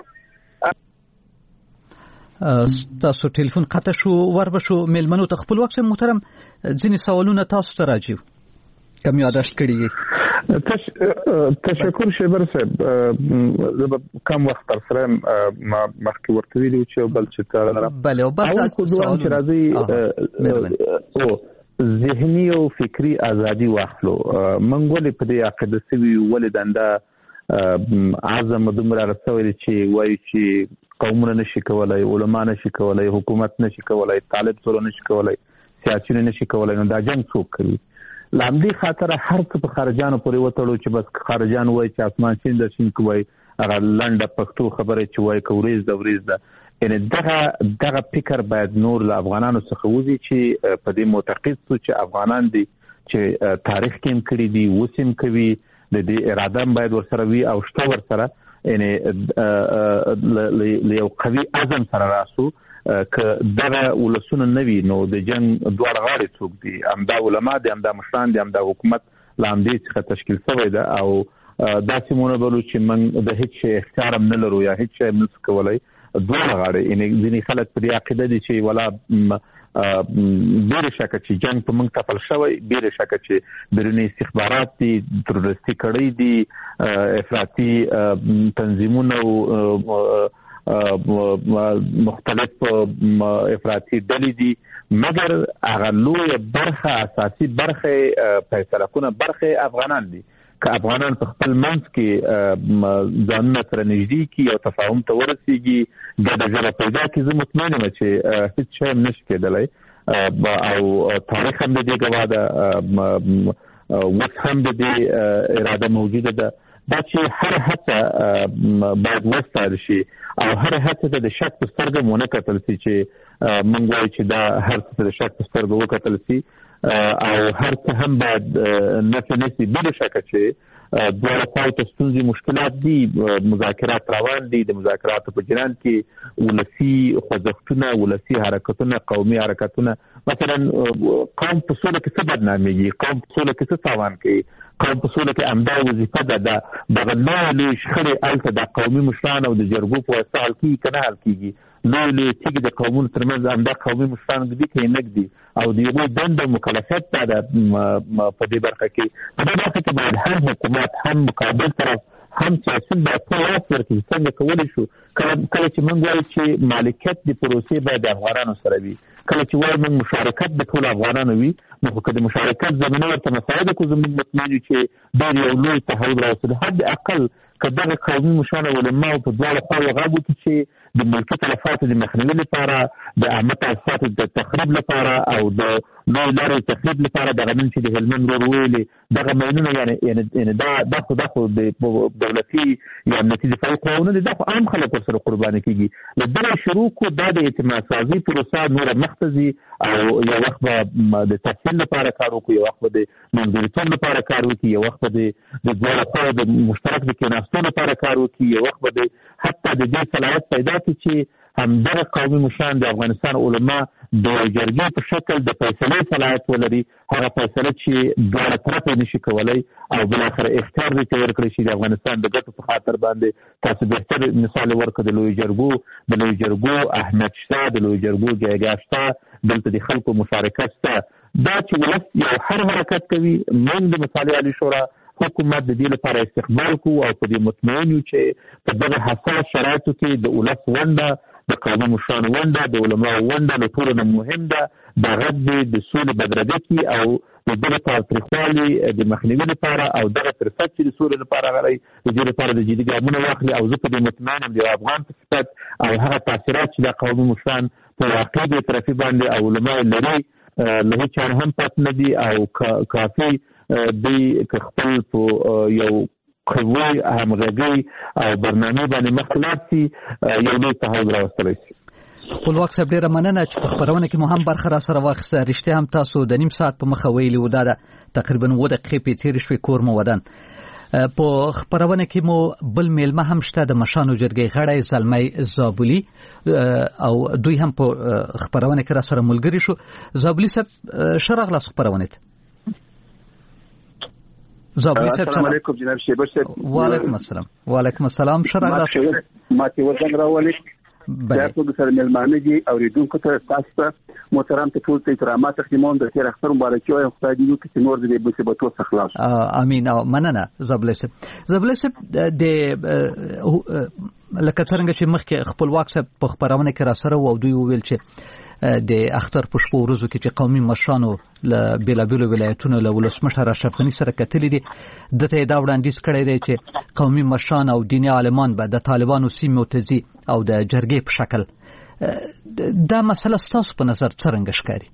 تاسو ټلیفون قطع شو. وربشو میلمنو ته خپل وخت محترم ځینې سوالونه تاسو ته راځي کم یاداشت کړی. تشکر شیبر صاحب. کم وخت تر سره ما مخکې ورته ویلو چې بل چې تا بله او بس سوال چې راځي ذهني او فکری ازادي واخلو. موږ ولې په دې عقیده سوي ولې دنده اعظم دومره رسولي چې وایي چې قومونه نشي کولای، علما نشي کولای، حکومت نشي کولای، طالب ټول نشي کولای، سیاسيون نشي کولای، نو دا جنگ څوک کوي؟ لامدي خاطر هر څه په خارجانو پورې وتړو چې بس خارجان وایي چې اسمان شین د شین کوي، هغه لنډه پښتو خبره چې وایي کوریز د وریز ده. یعنی دغه فکر باید نور له افغانانو څخه وځي چې په دې معتقد شو چې افغانان دي چې تاریخ کې هم کړی دي، وسیم کوي، د دې اراده باید ورسره وي او شته ورسره یعنی له یو قوي عزم سره راسو. که دغه ولسونه نوي نو د جنگ دواړه غاړې څوک دي، همدا علما دي، همدا مشران دي، همدا حکومت له همدې څخه تشکیل شوی ده او داسې مونږ بلو چې موږ د هیڅ شي اختیار هم نه لرو یا هیڅ شی هم نشو کولی. دواړه غاړې یعنې ځینې خلک په دې عقیده دي چې ولا بېرې شکه چې جنگ په موږ تپل شوی، بېرې شکه چې بیروني استخبارات دي، تروریستي کړۍ دي، افراطي تنظیمونه او مختلف افراطي ډلې دي، مګر هغه لویه برخه اساسي برخه فیصله برخه افغانان دي. که افغانان په خپل منځ کې ځانونه سره نږدې کړي او تفاهم ته ورسېږي، ګډه ژبه پیدا کړي، زه مطمئن یم چې هېڅ شی هم نشي کېدلی او تاریخ هم د دې ګواه ده، اوس هم د دې اراده موجوده ده. دا چې هر هڅه باید وستایل شي او هر هڅه ته د شک په سترګه ونه کتل شي چې موږ وایو چې دا هر څه د شک په سترګه وکتل شي او هر څه هم باید نفي نشي. بل شکه چې دواړه خواو ته ستونزې مشکلات دي، مذاکرات روان دي، د مذاکراتو په جریان کې ولسي خوځښتونه، ولسي حرکتونه، قومي حرکتونه، مثلا قوم په سوله کې څه بدنامېږي، قوم په سوله کې څه تاوان کوي، قوم په سوله کې همدا وظیفه ده دغه لویې شخړې هلته د قومي مشران او د جرګو په واسطه حل کېږي که نه حل کېږي. لویې تیږې د قومونو ترمنځ همدا قومي مشران ږدي که یې نه ږدي او د هغوی دنده او مکلفیت دا ده په دې برخه کې. په دې برخه کې باید هم حکومت، هم مقابل طرف، هم سیاست باید ټول لاس ورکړي. څنګه کولی شو کله چې موږ وایو چې مالکیت د پروسې باید د افغانانو سره وي، کله چې وایو موږ مشارکت د ټولو افغانانو وي، نو خو که د مشارکت زمینه ورته مساعده کړو، زموږ مطمئن یو چې ډېر یو لوی تحول راوستل. حد اقل که دغه قومي مشران او علماو په دواړو خواوو غږ وکړي چې د ملکي تلفاتو د مخنیوي لپاره، د عامه تاسیساتو د تخریب لپاره او د لویو لارو تخریب لپاره دغه نن چې د هلمند ورور ویلې دغه ماینونه یعنې دا خو د دولتي یا امنیتي دفاعي قواونه دي، دا خو عام خلک ورسره قرباني کېږي. له دغه شروع کړو دا د اعتماد سازي پروسه نوره مخته ځي او یو وخت به د تفصیل لپاره کار وکړو، یو وخت به د منځګړیتوب لپاره کار وکړي، یو وخت به د دواړو خواوو د مشترک د کېناستو لپاره کار وکړي، یو وخت به حتی د دې صلاحیت پیدا کړي چې همدغه قومي مشران د افغانستان علما د جرګې په شکل د فیصلې صلاحیت ولري، هغه فیصله چې دواړه طرف یې نشي کولی او بالاخره اختیار دې ته ورکړی شي د افغانستان د ګټو په خاطر باندې. تاسو بهتر مثال ورکړ د لوی جرګو اهمیت شته، د لوی جرګو جایګاه شته، دلته د خلکو مشارکت شته. دا چې ولس یو هر حرکت کوي، موږ د مصالح عالی شورا حکومت د دې لپاره استقبال کوو او په دې مطمئن یو چې په دغه حساس شرایطو کې د ولس ونډه، د قومي مشرانو ونډه، د علماو ونډه له ټولو نه مهم ده. دا غږ د سولې بدرګه کړي او د دغه تاوتریخوالي د مخنیوي لپاره او دغه فرصت چې د سولې لپاره غلی د دې لپاره د جدي ګامونه واخلي. او زه په دې مطمئن یم د افغان په صفت او هغه تاثیرات چې د قومي مشران په واقع د طرفي باندې او علما لري له هیچا هم پات نه دي او کافي دی که خپل په یو قوي همغږي او برنامه باندې مخکلات سي یو لوی تحول راوستلی شي. خپلواک صاحب ډیره مننه چې په خبرونه کې مو هم برخه را سره واخیسته. رښتیا هم تاسو د نیم ساعت په مخه ویلي وو، دا تقریبا 9 دقیقې په تیر شوي کور مو ودان. په خبرونه کې مو بل میلمه هم شته، د مشانو جرګې غړی زلمی زابلی، او دوی هم په خبرونه کې را سره ملګری شو. زابلی صاحب شرغلاس خبرونه ته. زابلی صاحب السلام علیکم جناب شیبر صاحب. وعلیکم السلام. وعلیکم السلام. شرغلاس ماته وزن راولي. دا ټول سره ملمانه دي اوریدونکو ته تاسو ته محترم ته ټول احترامات تقدیموم. د تیر اختر مبارکي وایم، خدای دې وکړي چې نور دې مصیبتو څخه خلاص. امين. او مننه زابلی صاحب. زابلی صاحب د لکه څنګه چې مخکې خپلواک صاحب په خبرونه کې را سره و او دوی ویل چې د اختر په شپو ورځو کې چې قومي مشرانو له بیلابیلو ولایتونو له ولسمشر اشرف غني سره کتلې دي، دته دا وړاندیز کړی دی چې قومي مشران او دیني عالمان به د طالبانو سیمو ته ځي او د جرګې په شکل. دا مسله ستاسو په نظر څرنګه ښکاري؟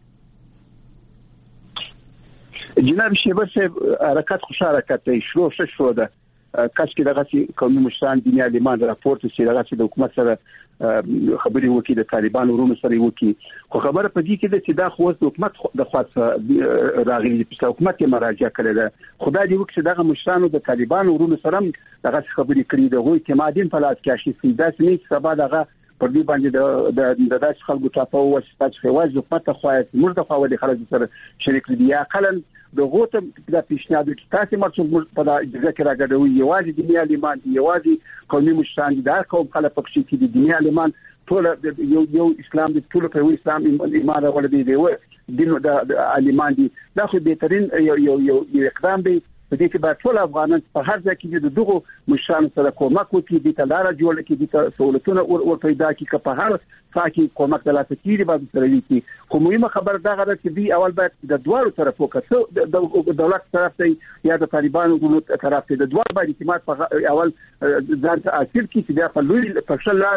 جناب شیبر صاحب حرکت خوش حرکت دی، شروع ده. کاش کې دغه قومي مشران دیني عالمان راپورته شي، دغه د حکومت سره خبرې وکړي، د طالبان ورونو سره وکړي. خو خبره په دې کې ده چې دا خو د حکومت د خاص راغلي چې حکومت یې مراجعه کړې ده. خدای دې وکړي دغه مشرانو د طالبان ورونو سره دغه خبرې کړي، دغه اعتمادین په لاس کې شي. دا سمې چې سبا دغه پر دې باندې د داس خلکو ټاپو او چې خواج حکومت خواهد مرده خواهد خلک سره شریک دي. یا قلن د غوته د پیشنهاد کې تاسو مرڅو په دغه کې راګډوي یوازې دیني عالمان دي، یوازې قومي مشران دي، دا قوم خلک پکې چې دي دیني عالمان ټول یو اسلام دي، ټول په اسلام ایمان ولدي دی دین د عالمان دي. دا خو بهترین یو اقدام دی. په دې کې به ټول افغانان په هر ځای کې د دغه مشرانو سره کومک وکړي، د تلاره جوړ کړي، د سہولتونو ور پیدا کړي، که په هر ځای کومک د لاسه کیږي به سره وي. خو مهمه خبر دا غواړي چې دی اول باید د دوه طرفو کڅو د دولت طرف ته یا د طالبانو طرف ته د دوه باندې اعتماد په اول ځان ته حاصل کړي چې دا په لوی پښه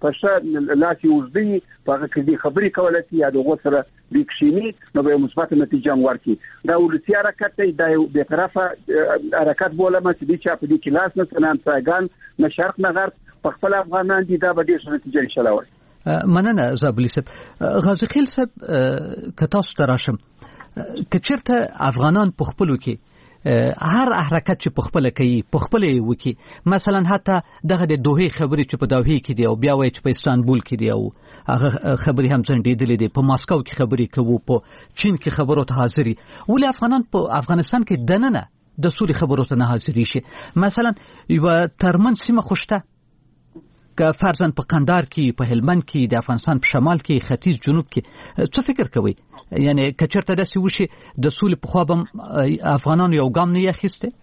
لاس یوزدي په هغه کې خبرې کولای شي یا دغه سره لیکشيني نو به مثبت نتیجه ورکړي. دا ولسی حرکت دی، دا یو به طرفه حرکت بولم چې د چا په دې کې لاس نه سنان څنګه نه شرق نه غرب په خپل افغانان دي، دا به ډېر نتیجه ان شاء الله ورکړي. مننه زابلی صاحب. غازی خیل صاحب که تاسو تراشم که چیرته افغانان په خپلو کې هر حرکت چې په خپل کوي په خپل وکي، مثلا حتی دغه د دوه خبرې چې په دوه کې دی او بیا وایي چې په استانبول کې دی او هغه خبرې هم ځنډېدلې دي، په ماسکو کې خبرې کوو، په چین کې خبرو ته حاضري، ولې افغانان په افغانستان کې دننه د سولې خبرو ته نه حاضري شي؟ مثلا یو ترمن سیمه خوشته که فرضاً په قندار کې، په هلمند کې، د افغانستان په شمال کې، ختیځ جنوب کې، څه فکر کوي؟ یعنی کچرته داسې وشي د سولې په خوا به افغانانو یو ګام نه اخیسته؟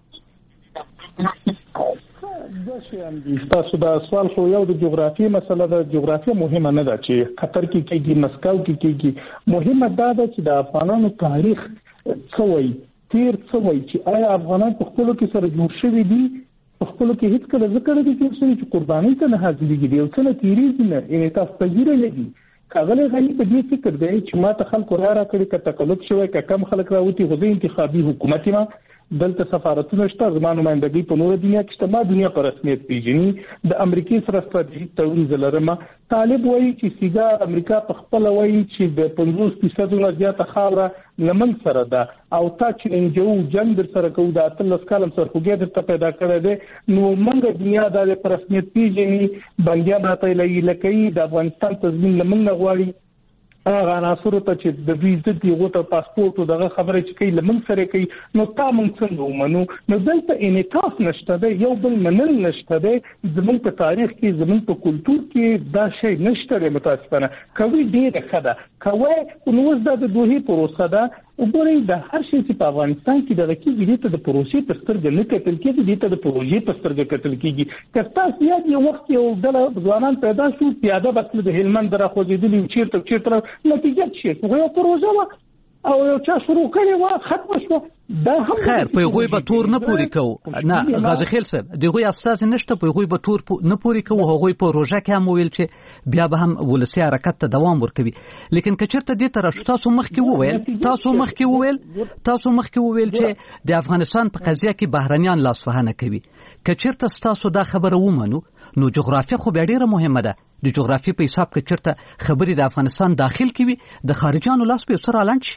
تاسو دا سوال خو یو د جغرافي مسله ده. جغرافي مهمه نه ده چې قطر کې کېږي، مسکو کې کېږي. مهمه دا ده چې د افغانانو تاریخ څه وایي، تیر څه وایي، چې آیا افغانان په خپلو کې سره جوړ شوي دي، په خپلو کې هیڅ کله ذکر دي چې قرباني ته نه حاضرېږي، یو څه نه تېرېږي نه، یعنې تاسو پذیره نه دي. کاغله غني په دې فکر دی چې ما ته خلکو را کړی ک تکلف شوی ک کم خلک راوتی خو د انتخابي حکومت ما دلته سفارتونه شته زما نمائندګي په نور دنیا کې شته ما دنیا په رسمیت پیژني د امریکای سره ستراتیژیک تړون زلرمه طالب وایي چې سیګا امریکا په خپل وایي چې د 50% نه زیاته خاوره لمن سره ده او تا چې انجو جنگ در سره کوو د 13 کالم سره خوګه درته پیدا کړی دی نو موږ دنیا د رسمیت پیژني بنګیا راته لکه د افغانستان تضمین لمن غواړي هغه عناصر ته چې د ویزه دی غوته پاسپورت او دغه خبره چې کوي لمن سره کوي نو تا مونږ څنګه ومنو نو دلته انعطاف نشته دی یو بل منل نشته دی زموږ په تاریخ کې زموږ په کلچر کې دا شی نشته دی متاسفانه کوي ډیره خده کوي نو د دوه پروسه ده وګورئ د هر شي چې په افغانستان کې د رکیږي د پروسې په سترګه نه کتل کېږي د پروژې په سترګه کتل کېږي کستا سیاد یو وخت یو د ځوانان پیدا شو پیاده بس د هلمند را خوځېدلی چیرته نتیجه شي خو یو پروژه او یو چا شروع کړي و ختم شو دا هم خیر په غوي به تور نه پوری کو نه غازی خیل صاحب دغه اساس نشته په غوي به تور نه پوری کو هغه په پروژه کې هم ویل چې بیا به هم ولسی حرکت ته دوام ورکوي لیکن کچرته دې تر شو تاسو مخ کې وویل چې د افغانستان په قضیه کې بهرنیان لاس وهنه کوي کچرته تاسو دا خبره ومنو نو جغرافیه خو ډیره مهمه ده د جغرافیې په حساب کې چرته خبرې د افغانستان داخل کې وي د خارجانو لاس په سره لاندې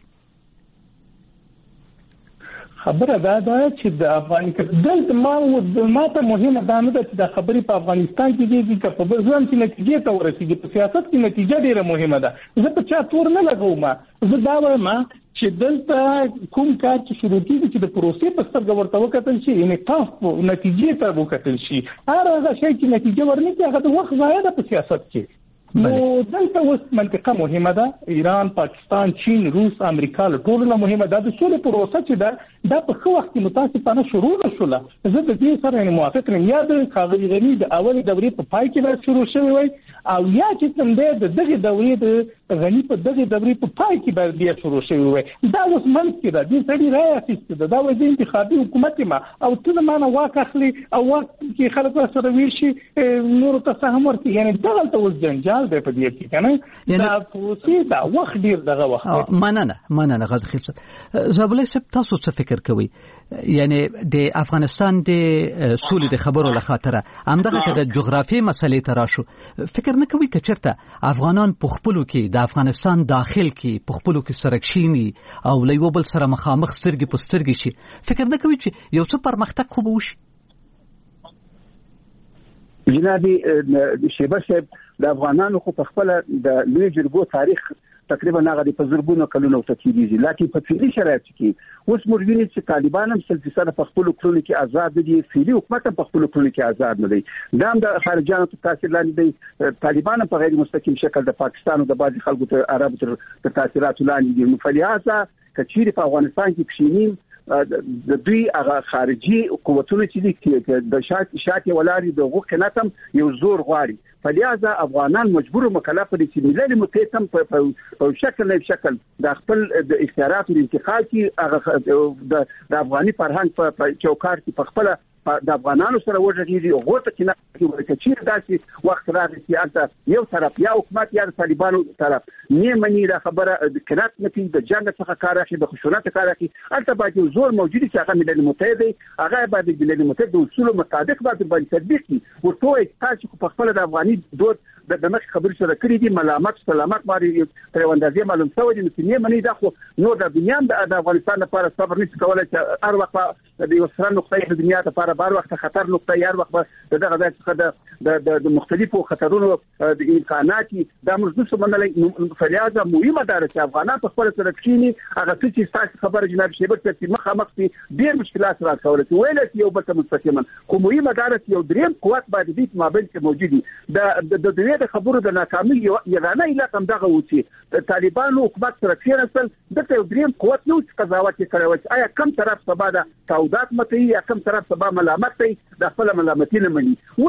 خبره دا ده چې د افغانستان دلته ما ته مهمه ده نه چې د خبرې په افغانستان کې دي چې په ځوان کې نتیجه ته ورسیږي په سیاست کې نتیجه ډیره مهمه ده زه په چا تور نه لګوم زه دا وایم چې دلته کوم کار چې شروع کیږي چې د پروسې په سترګه ورته وکتل شي انعطاف نتیجې ته وکتل شي هغه شی چې نتیجه ورنکړي هغه د وخت ضایع ده په سیاست کې نو دلته اوس منطقه مهمه ده ایران پاکستان چین روس امریکا له ټولو نه مهمه ده د سولې پروسه چې ده په خو وخت کې متاسفانه شروع نشوله زه د دې سره موافق یم یا د ښاغلي غني د اولي دورې په پای کې به شروع شوی وي او یا چې څنګه د دغه دورې د غني په دغه دورې په پای کې به بیا شروع شوی وي دا اوس منځ کې ده د سړي رائے اخیسته دا وایي د انتخابي حکومت ما او ټول معنا واک اخلي او واک کې خلک سره ویشي نور ته سهم ورکړي یعنی دغه اوس جنجال دی په دې کې کنه دا پروسې دا وخت ډیر دغه وخت مننه غزه خیل زابلې سپ تاسو څه فکر کوي یعنی د افغانستان د سولې د خبرو له خاطره همدغه د جغرافي مسلې تراشو فکر نه کوي چې چرته افغانان په خپلو کې د افغانستان داخل کې په خپلو کې سرکشيني او لیوبل سره مخامخ سترګې په سترګې شي فکر نه کوي چې یو څه پرمختګ خو به وشي جنابي شیبه صاحب د افغانانو خو په خپل د لوی جرګو تاریخ تقریبا هغه د پزرګونو کلونو ته کیږي لکه په فعلی شرایط کې اوس موږ ویني چې طالبان هم سلسله په خپل کلونو کې آزاد دي فعلی حکومت په خپل کلونو کې آزاد نه دي دا د خارجانو ته تاثیر لاندې دي طالبان په غیر مستقیم شکل د پاکستان او د بعض خلکو ته عربو تر تاثیرات لاندې دي نو فلیاسا کچيري په افغانستان کې پښینین د دوی هغه خارجي قوتونه چې د شاته ولاري د غوښناتم یو زور غواړي فلهذا افغانان مجبور مکلف دي چې ملل متهم په شکل د خپل د اختیارات او انتخاب کې هغه د افغاني فرهنګ په چوکاټ کې په خپل د افغانانو سره وژغېږي غوته کې نه ورکچې داسې وخت راغی چې البته یو طرف یا حکومت یا طالبانو طرف نه مني دا خبره د کنات نه د جنگ څخه کار اخی د خشونت کار اخی البته باید زور موجود چې هغه ملل متحد هغه باید د ملل متحد د اصول مطابق باید تطبیق کړي ورته تاسو په خپل د افغاني دود د مخ خبرې سره کړې دي ملامت سلامت ماري تر وندازي معلوم شوی دي چې نه مني دا خو نو د دنیا د افغانستان لپاره صبر نشي کولای چې هر وخت د یو سره نقطې د دنیا لپاره بار وخت خطر نقطه هر وخت دغه د مختلفو خطرونو د امکانات د مرزو منلې فریاضه مهمه ده چې افغانان په خپل سره کینی هغه چې تاسو خبره جناب شیبر چې مخامخ دي ډیر مشکلات راځي چې ویل چې یو بل مستقیما خو مهمه ده چې یو دریم قوت باید د مابین کې موجود دي د دوی د خبرو د ناکامۍ یغانه علاقه دغه وتی طالبانو حکومت سره کېرسل د یو دریم قوت نو قضاوت کوي آیا کم طرف سبا د تعهدات مته یا کم طرف سبا ملامت دی د خپل ملامتینه مني و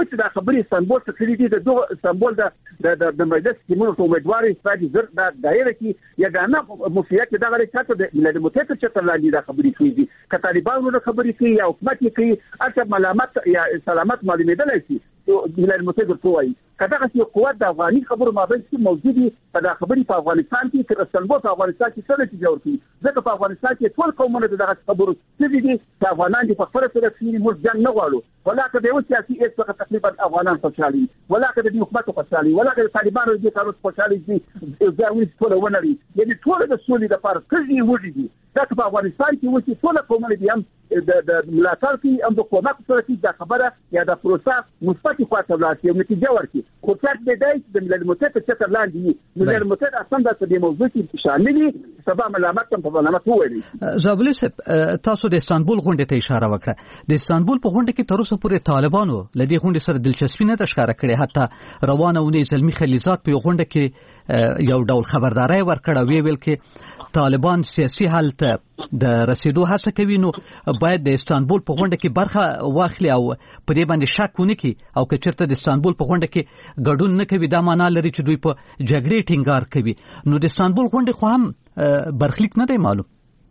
چې دا خبرې استانبول ته کړې دي د استانبول د مجلس کې موږ امیدوار یو چې زر دا دایره کې یګانه مفیات دغه چاته د ملل متحد چتر لاندې دا خبرې کوي دي که طالبانو د خبرې کوي یا حکومت کوي اته ملامت یا سلامت معلومېدل شي ملل متحد کوي کله چې قوت د افغاني خبرو مابین کې موجودي په دا خبرې په افغانستان کې تر استانبول په افغانستان کې څه نتیجه ورکړي ځکه په افغانستان کې ټول قومونه دغه خبرو څه دي چې افغانان د خپل سره سیمې موږ جنګ نه غواړو ولاکه د یو سیاسي څخه تقریبا افغانان خوشالي ولاکه د حکومت خوشالي ولاکه د طالبانو د کارو خوشالي دي دا وایي ټول ونري یعنی ټول د سولې لپاره کړي وږي دي دا په افغانستان کې وایي ټول قومونه دي هم د ملاتړ کوي هم د حکومت سره چې دا خبره یا د پروسه مثبت خواته لاړ شي نتیجه ورکړي خو څه د ملل متحد چتر لاندې ملل متحد اصلا د دې موضوع کې شاملي سبا ملامت هم په ملامت وویل زابلی صاحب تاسو د استانبول غونډې ته اشاره وکړه د استانبول په غونډه کې تر اوسه پورې طالبانو لدې غونډې سره دلچسپي نه ښکاره کړې حتی روانه ونې زلمی خلیزات په غونډه کې یو ډول خبرداري ورکړه ویل کې طالبان سیاسي حل ته د رسیدو هڅه کوي نو باید د استانبول په غونډه کې برخه واخلي او په دې باندې شک ونه کړي او که چېرته د استانبول په غونډه کې ګډون نه کوي دا معنا لري چې دوی په جګړې ټینګار کوي نو د استانبول غونډه خو هم برخلیک نه دی معلوم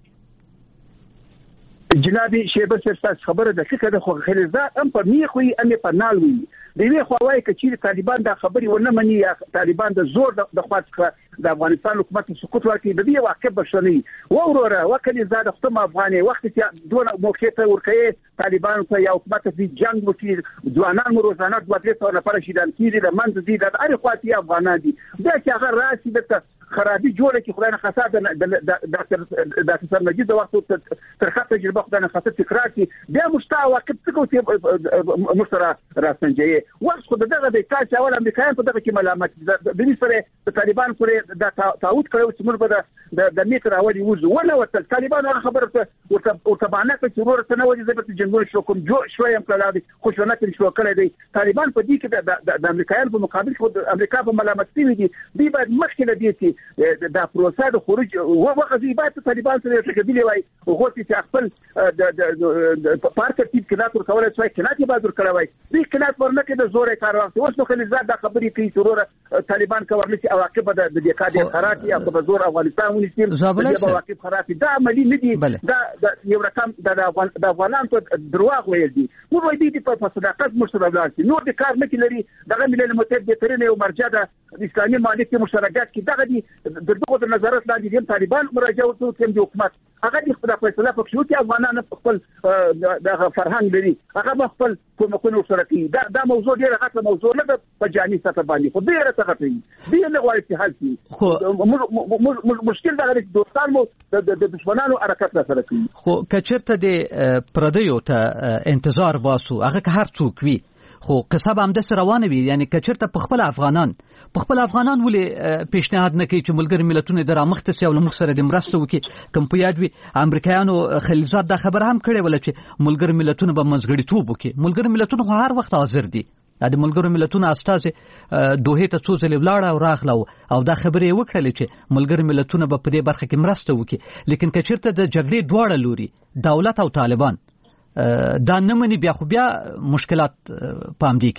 جنابي شیبه صاحب خبره د فکر د خو خلیزات هم په میخوي ام په نال وي د وی خوای چې طالبان دا خبري ونه مني یا طالبان د زور د خواڅ د افغانستان حکومت سقوط ورکړي د دې واقع بشني وروره وکړي زاد ختم افغاني وخت چې دونه موقع ته ورکړي طالبان ته یا حکومت د جنگ وکړي ځوانان روزانه د وطن ته نه پرشیدل کیږي د منځ دي د اړ خواطي افغانان دي دا چې هغه راسي د خرابي جوړه کې خدای نه خاصه د ډاکټر مجید د وخت تر خاطر تجربه خدای نه خاصه تکرار کی بیا مشتاق وخت څه مشترا راسنجي وخت خو دغه د تاسو اول امریکایان په دغه کې ملامت د سره د طالبان پورې د تعهد کړو چې موږ به د میتر اولي وځو ولا وتل طالبان هغه خبره ورته باندې چې ورته نه وځي زبر جنګول شو کوم جو شوي هم کړل خو شو نه شو کړی دی طالبان په دې کې د امریکایانو په مقابل خو د امریکا په ملامت دي دی باید مخکې لدی چې دا پروسه د خروج وغځي باید طالبان سره تکبیلې وای او غوښتي چې خپل د پارت ترتیب کې ناتور کولای شي چې ناتي بازار کړوي دې کله ورنکه د زورې کار وخت اوس نو خلیزات دا خبرې کوي چې طالبان کوي چې عواقب د دې کاډي خراتي او په زور افغانستان ونیسي د عواقب خراتي دا عملی نه دي دا یو رقم د افغانان ته دروغ ویل دي موږ وایي دي په صداقت مشترکات نور د کار نه کلري دغه ملل متحد د ترنه یو مرجع د اسلامي مالک مشارکت کې دغه دي دغه د نظارت لاندې د طالبان مراجعه وکړي د حکومت هغه د خپل فیصله په شو کې افغانان خپل د فرهنګ لري هغه خپل کومه سره کوي دا موضوع ډیره غټه موضوع نه ده په جاني سطح باندې خو ډیره څه کوي دی نه غواړي چې حل شي خو مشکل دا دی دوستان مو د دشمنانو حرکت سره کوي خو کچرته د پردیو ته انتظار باسو هغه هر څوک وي خو قصاب هم د روانه وي یعنی کچرته په خپل افغانان ولې پیشنهاد نه کوي چې ملګری ملتونه د رامخته سي او موږ سره د مرسته وکړي کوم په یاد وي امریکایانو خلیزات دا خبر هم کړي ول چې ملګری ملتونه به منځګړیتوب وکړي ملګری ملتونه هر وخت حاضر دي د ملګرو ملتونو استاد دوه ته څو ځله ولاړ او راغلو او دا خبرې وکړل چې ملګرو ملتونه به په دې برخه کې مرسته وکړي لیکن کچرته د جګړې دواړه لوري دولت او طالبان دا نه مني بیا خو بیا مشکلات پام دي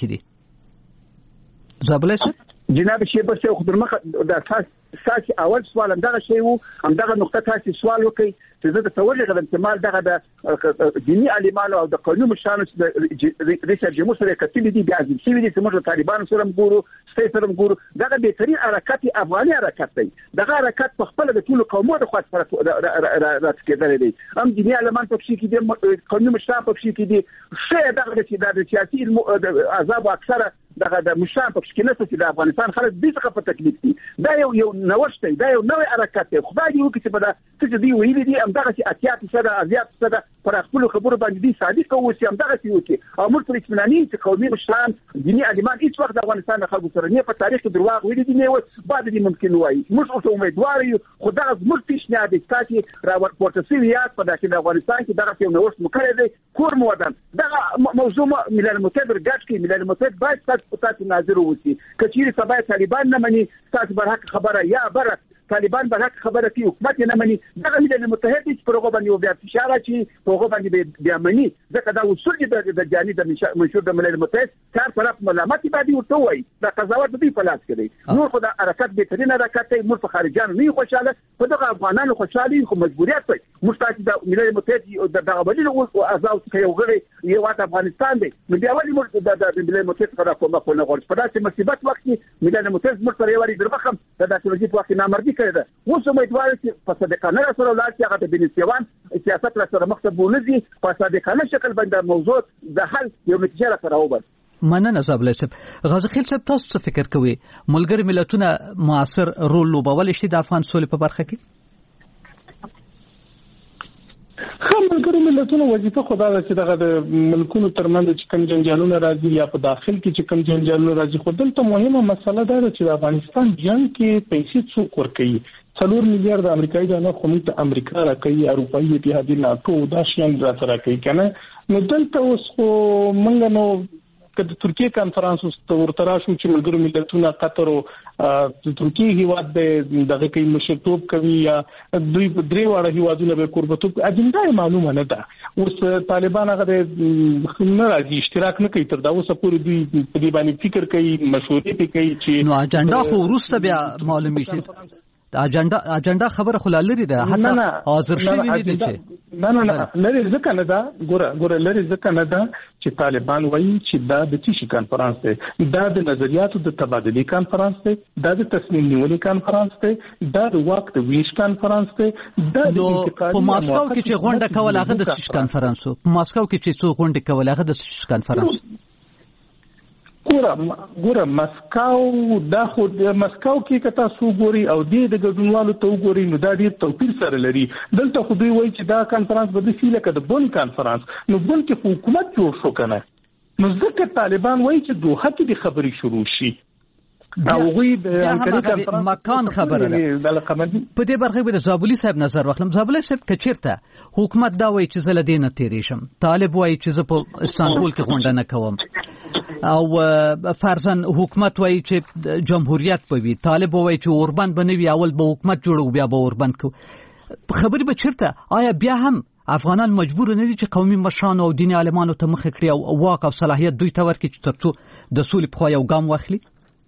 کړي زابلش جناب شیبه سه خو درمخه د اساس اول سوال همدغه شی وو همدغه نقطه تاسو سوال وکړي چې زه د توجه غواړم چې مال دغه د دینی عالمانو او د قانون مشانو د ریسر جمهور سره کتلې دي بیا چې ویلي چې موږ طالبانو سره ګورو ستاسو سره ګورو دغه بهترین حرکت افغاني حرکت دی دغه حرکت په خپل د ټول قومونو د خاص سره راځي دی هم دینی عالمان په شي کې دي قانون مشان په شي کې دي څه دغه چې د سیاسي عذاب اکثره دغه د مشان په شي کې نه چې د افغانستان خلک دې څخه په تکلیف دي دا یو نوښت دی دا یو نوې حرکت دی خدای دې وکړي چې په دغه دی ویلي دي همدغه چې اتیات سره ازیات سره پر خپل خبرو باندې دي صادق او چې همدغه چې وکړي او موږ پر اطمیناني چې قومي مشران دینی عالمان هیڅ وخت د افغانستان د خلکو سره نه په تاریخ کې دروغ ویلي دي نه اوس بعد دې ممکن وایي موږ اوس امیدوار یو خدای زموږ پیشنهاد دی چې راوړ پورتسیویات په داخل افغانستان کې دغه یو نوښت مکرر دی کور مودن دغه موضوع ملل متحد ورګټ کې ملل متحد باید تاسو ناظر وسی کچېری سبا طالبان نه مني تاسو برحق خبره یا بر طالبان به خبره کوي حکومت نه مني دغه ملل متحد چې پروګرام باندې بیا فشار اچي پروګرام باندې بیا مني ځکه دا اصول دي د جانب منشور د ملل متحد کار طرف ملامت باندې ورته وایي دا قضاوت دی په لاس کې دی نور خدای حرکت به ترين حرکت دی مر په خارجانو نه خوشاله په دغه افغانانو خوشالي خو مجبوریت وي مستعد د ملل متحد دغه بلل او اعضاء کې یو غړي یو افغانستان دی نو بیا ولې مر د ملل متحد سره کومه نه غواړي په داسې مصیبت وخت کې ملل متحد مر سره یو دربخم د داسې وخت نامردي کړی ده اوس امیدوار چې په صدقانه سره ولر چې هغه د بنسیوان سیاست سره مقصد بولځي په صدقانه شکل باندې موضوع د حل یو نتیجه سره وبس مننه صاحب لسب غازی خیل صاحب تاسو څه فکر کوئ ملګری ملتونه موثر رول لوبول شي د افغان سولې په برخه کې ملګرو ملتونو وظیفه خدای ده چې دغه د ملکونو ترمنځ چې کوم جنجالونه راځي یا په داخل کې چې کوم جنجالونه راځي خو دلته مهمه مسله ده چې د افغانستان جنگ کې پیسې څوک ورکوي 4 میلیارډ امریکایي ډالر خو موږ ته امریکا راکوي اروپایي اتحادیه ناتو دا شیان راته راکوي کنه نو دلته اوس خو موږ نو د ترکیه کانفرنس ورته راشو چې ملګرو ملتونو قطر او د ترکیه هیواد دغه کې مشرتوب کوي یا دوی درې واړه هیوادونه به قربتوب اجنډا معلومه نه ده اوس طالبان هغه نه راځي اشتراک نه کوي تر دا اوسه پورې دوی په دې باندې فکر کوي مشورې کوي چې نو اجنډا خو وروسته بیا معلومه شي اجنډا خبره خو لري ده حتی حاضر شوی نه دي چې نه لري ځکه نه ده ګوره لري ځکه نه ده چې طالبان وایي چې دا د تیشي کانفرنس دی دا د نظریاتو د تبادلې کانفرنس دی دا د تصمیم نیولې کانفرنس دی دا د واک د ویش کانفرنس دی دا د په ماسکو کې چې غونډه کوله هغه د تیشي کانفرنس په ماسکو کې چې څو غونډه کوله هغه د تیشي کانفرنس ګوره مسکو دا خو د مسکو کې کته سو ګوري او د ګډونوالو ته ګوري نو دا ډیر توپیر سره لري دلته خو دوی وایي چې دا کانفرنس به د سیله کې د بون کانفرنس نو بون کې حکومت جوړ شو کنه نو ځکه طالبان وایي چې دوه کې د خبري شروع شي دا وغوي د انکري مکان خبره ده په دې برخه کې د زابلی صاحب نظر واخلم زابلی صاحب کچیرته حکومت دا وایي چې زله دینه تیریشم طالب وایي چې زه په استانبول کې غونډه نه کوم او فرضاً حکومت وایي چې جمهوریت به وي طالب وایي چې اوربند بنوي اول به حکومت جوړو بیا به اوربند کو خبرې به چیرته آیا بیا هم افغانان مجبور نه دي چې قومي مشران او دیني عالمانو ته مخ کړي او واک او صلاحیت دوی ته ورکړي چې ترڅو د سولې په خوا یو ګام واخلي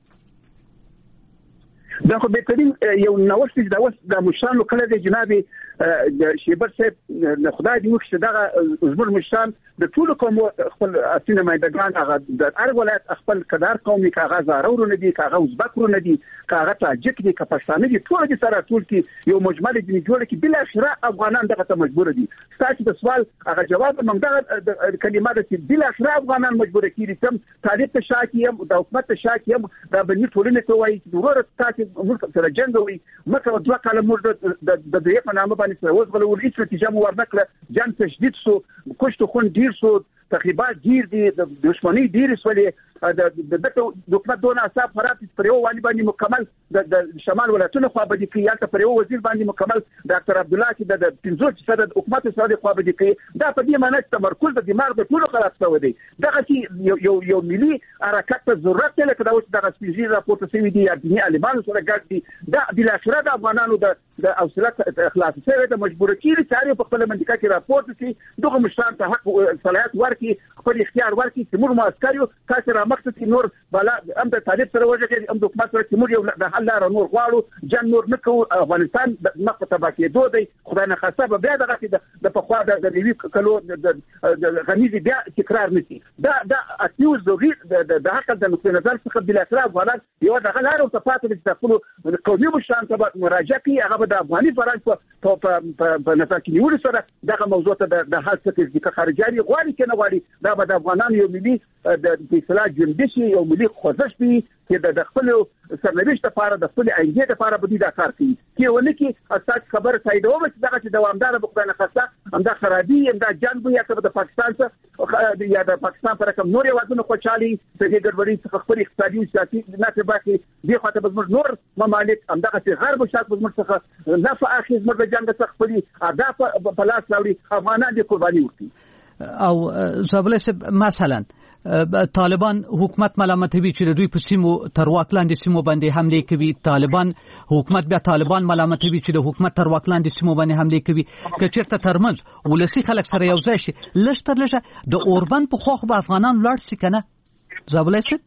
دا خو بهترین یو نوښت دی د مشرانو کله د جنابي شیبر صاحب خدای دې وکړي دا زموږ مشران د ټول قوم خپل اسینه مایدګان هغه د هر ولایت خپل کدار قومي کاغذ راوړو نه دي کاغذ وزبکرو نه دي کاغذ تاجک دي کپښتانه دي ټول دي سره ټول کې یو مجمل دي جوړ کې بل اخره افغانان دغه ته مجبور دي ستاسو د سوال هغه جواب موږ دغه کلمات چې بل اخره افغانان مجبور کیږي تم طالب ته شاکي هم د حکومت ته شاکي هم دا بني ټولنه ته وایي چې ضرورت تاسو موږ سره جنګوي مکه دوه کاله موږ د دې په نامه باندې اوس غلو هیڅ نتیجه مو ورنکړه جنگ تشدید سو کوشت خون ډیر سو تقریبات ډیر دي د دښمنۍ ډیر سولې د حکومت دونه اصحاب فرات پر یو باندې مکمل د شمال ولایتونو خو به دي کې یا پر یو وزیر باندې مکمل ډاکټر عبد الله چې د 15 د حکومت سره خو به دي کې دا په دې معنی چې تمرکز د دماغ د ټولو خلاص شوی دی دغه چې یو ملي حرکت ته ضرورت لري کله چې د سپیژې راپورته شوی دی یا دیني عالمانو سره ګډ دي دا بل اخره د افغانانو د اوسلت اخلاص سره د مجبور کیږي چې په خپل منطقه کې راپورته شي دغه مشران ته حق صلاحیت ورکړي خپل اختیار ورکړي چې موږ معسكريو تاسو را مقصد نور بلا هم د طالب سره وځي هم د حکومت سره چې موږ یو د حل لار نور غواړو جن نور نکو افغانستان د مخ ته باقي دوی خدای نه خاصه به بیا دغه د پخوا د نیوي کلو د غنیزي بیا تکرار نشي دا اتیوز د حق د نظر څخه بل اثر افغانان یو دغه لار او تفاصیل چې خپل قومي مشران ته مراجعه کوي هغه د افغاني فرهنګ په نظر کې نیول سره دغه موضوع ته د حل څخه ذکر خارجاري غواړي کنه غواړي دا به د افغانانو یو ملي د اصلاح جنبش یو ملي خوځښت وي چې د خپل سرنوشت لپاره د خپل انګې لپاره به دا کار کوي چې ونه کې اساس خبر سایدو چې دغه چې دوامدار بقدانه خاصه همدا خرابي همدا جنگ یا د پاکستان څخه یا د پاکستان پر کوم نور یوازونه خوشالي د دې ګډوډۍ څخه خپل اقتصادي او سیاسي نه باقي دی خاطر به نور ممالک همدا چې غرب شاک به څخه نفع اخیز مرګ جنگ څخه خپل اهداف په لاس راوړي افغانان دې قرباني ورکړي او زابله مثلا طالبان حکومت ملامتوي چې دوی په سیمو تر واک لاندې سیمو باندې حمله کوي. طالبان حکومت بیا طالبان ملامتوي چې د حکومت تر واک لاندې سیمو باندې حمله کوي. که چیرته ترمنځ ولسی خلک سره یو ځای شي لږ تر لږه د اوربند په خوخ به افغانان لاړ شي کنه زابلای شي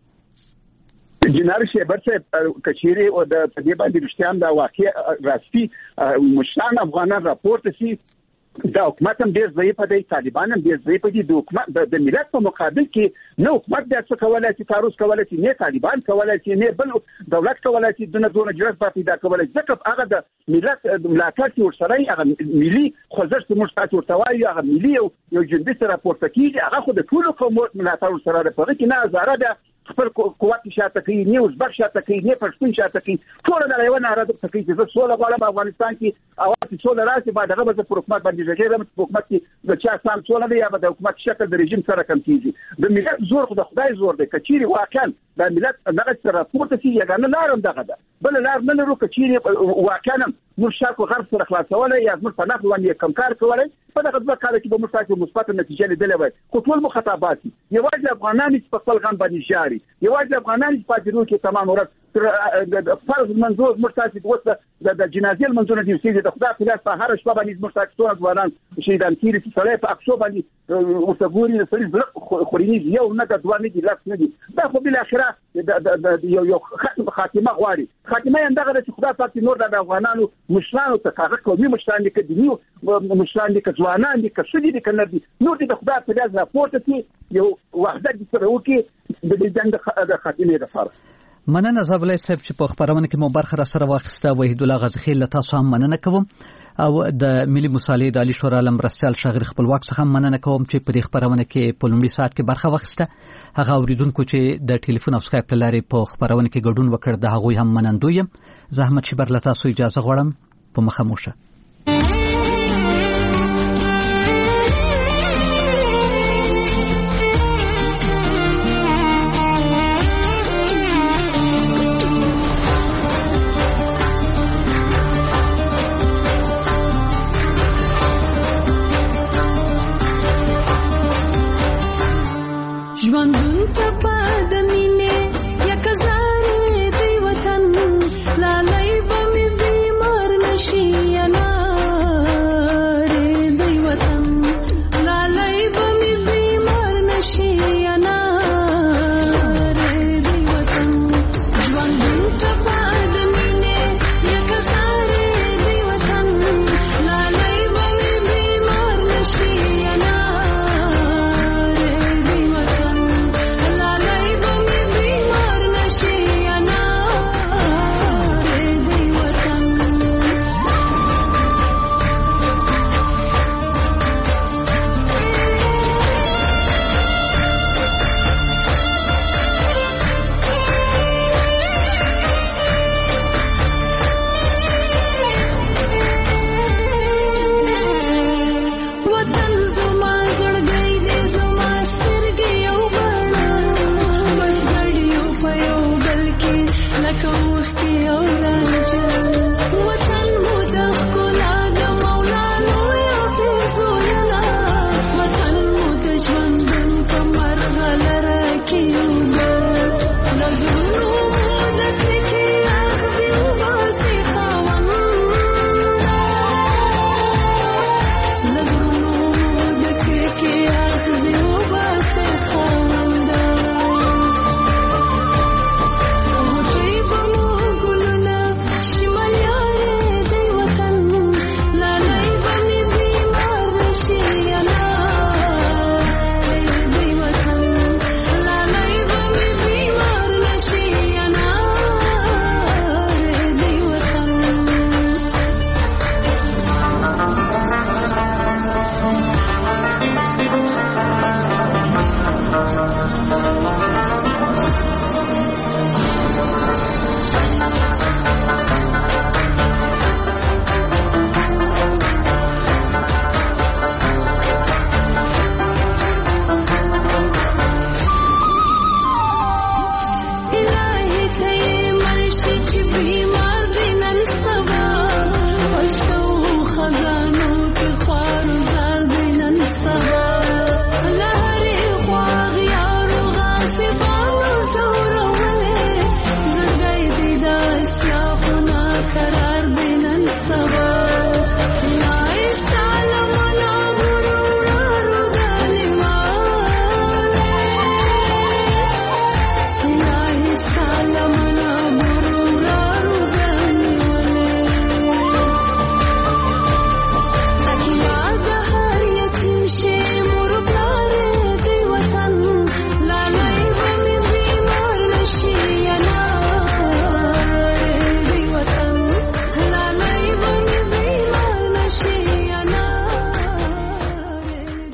جنرال شیبر صاحب کچيري او د دې باندې رښتیا دا واقع راستي مشران افغانان راپورته سي دا حکومت هم ډېر ضعیف دی, طالبان هم ډېر ضعیف دي. د حکومت د ملت په مقابل کې نه حکومت د څه کولای شي تعرض کولای شي, نه طالبان کولای شي, نه بل دولت کولای شي دونه جرأت پیدا کولای شي. ځکه هغه د ملت ملاتړ چې ورسره هغه ملي خوځښت مرتبط ورتوي, هغه ملي یو جنبي سره راپورته کیږي, هغه خو د ټولو قومونو ملاتړ ورسره ده. په کې نه هزاره ده خپل قوت شاته کوي, نه ازبک شاته کوي, نه پښتون شاته کوي, ټول د یو ناره د کوي چې زه سوله غواړم افغانستان کې او چې سوله راشي بعد هغه به پر حکومت باندې ځګیږم چې حکومت کې د چا سم سوله دی یا به د حکومت شکل د رژیم سره کم کیږي. د ملت زور خو د خدای زور دی. کچيري واقعا د ملت دغه سره راپورته شي یګانه لارم دغه ده, بل لار نه لرو. کچيري واقعا موږ شاکو غرب سره خلاصولای یا موږ په نفع باندې کمکار کولای په دغه ځکه کار کې به موږ تاسو مثبت نتیجه لیدلې وای. خو ټول مخاطبات یوازې افغانان چې په خپل غم باندې جاري, یوازې افغانان چې په دې کې تمام ورځ د فرض منظور مرتاسي وسه د جنازې منظور دي چې د خدای په لاس په هر شپه باندې مرتاسي ټول ځوانان شهیدان کیږي چې سړی په اکسو باندې ورتګوري د سړي خورینی یو نه د دوه نه دي لاس نه دي. دا خو بل اخره د یو خاتمه غواړي. خاتمه یې دغه چې خدای پاک نور د افغانانو مشرانو ته کاغه قومي مشران دي کې دي مشران دي کې ځوانان دي کې شدي دي کنه دي نور دي د خدای په لاس راپورته کې یو وحدت سره وکي د جنگ د خاتمه لپاره. مننه زابلای صاحب چې په خبرونه کې مو برخه را سره واخیسته. وحید الله غزخیل له تاسو هم مننه کوم او د ملي مصالحې د عالی شورا لمرستیال شاغر خپلواک څخه مننه کوم چې په دې خبرونه کې په لومړي ساعت کې برخه واخیسته. هغه اوریدونکو چې د ټلیفون او سکایپ لارې په خبرونه کې ګډون وکړ د هغوی هم منندوی یم. زحمت شبر له تاسو اجازه غواړم په مخاموشه. ژوندون ته بعد مینه یک زاره دی وطن لالای به می بیمار نشی اناره دی وطن لالای به می بیمار نشی اناره دی وطن ژوندون ته بعد مینه یک زاره دی وطن لالای به می بیمار نشی وطن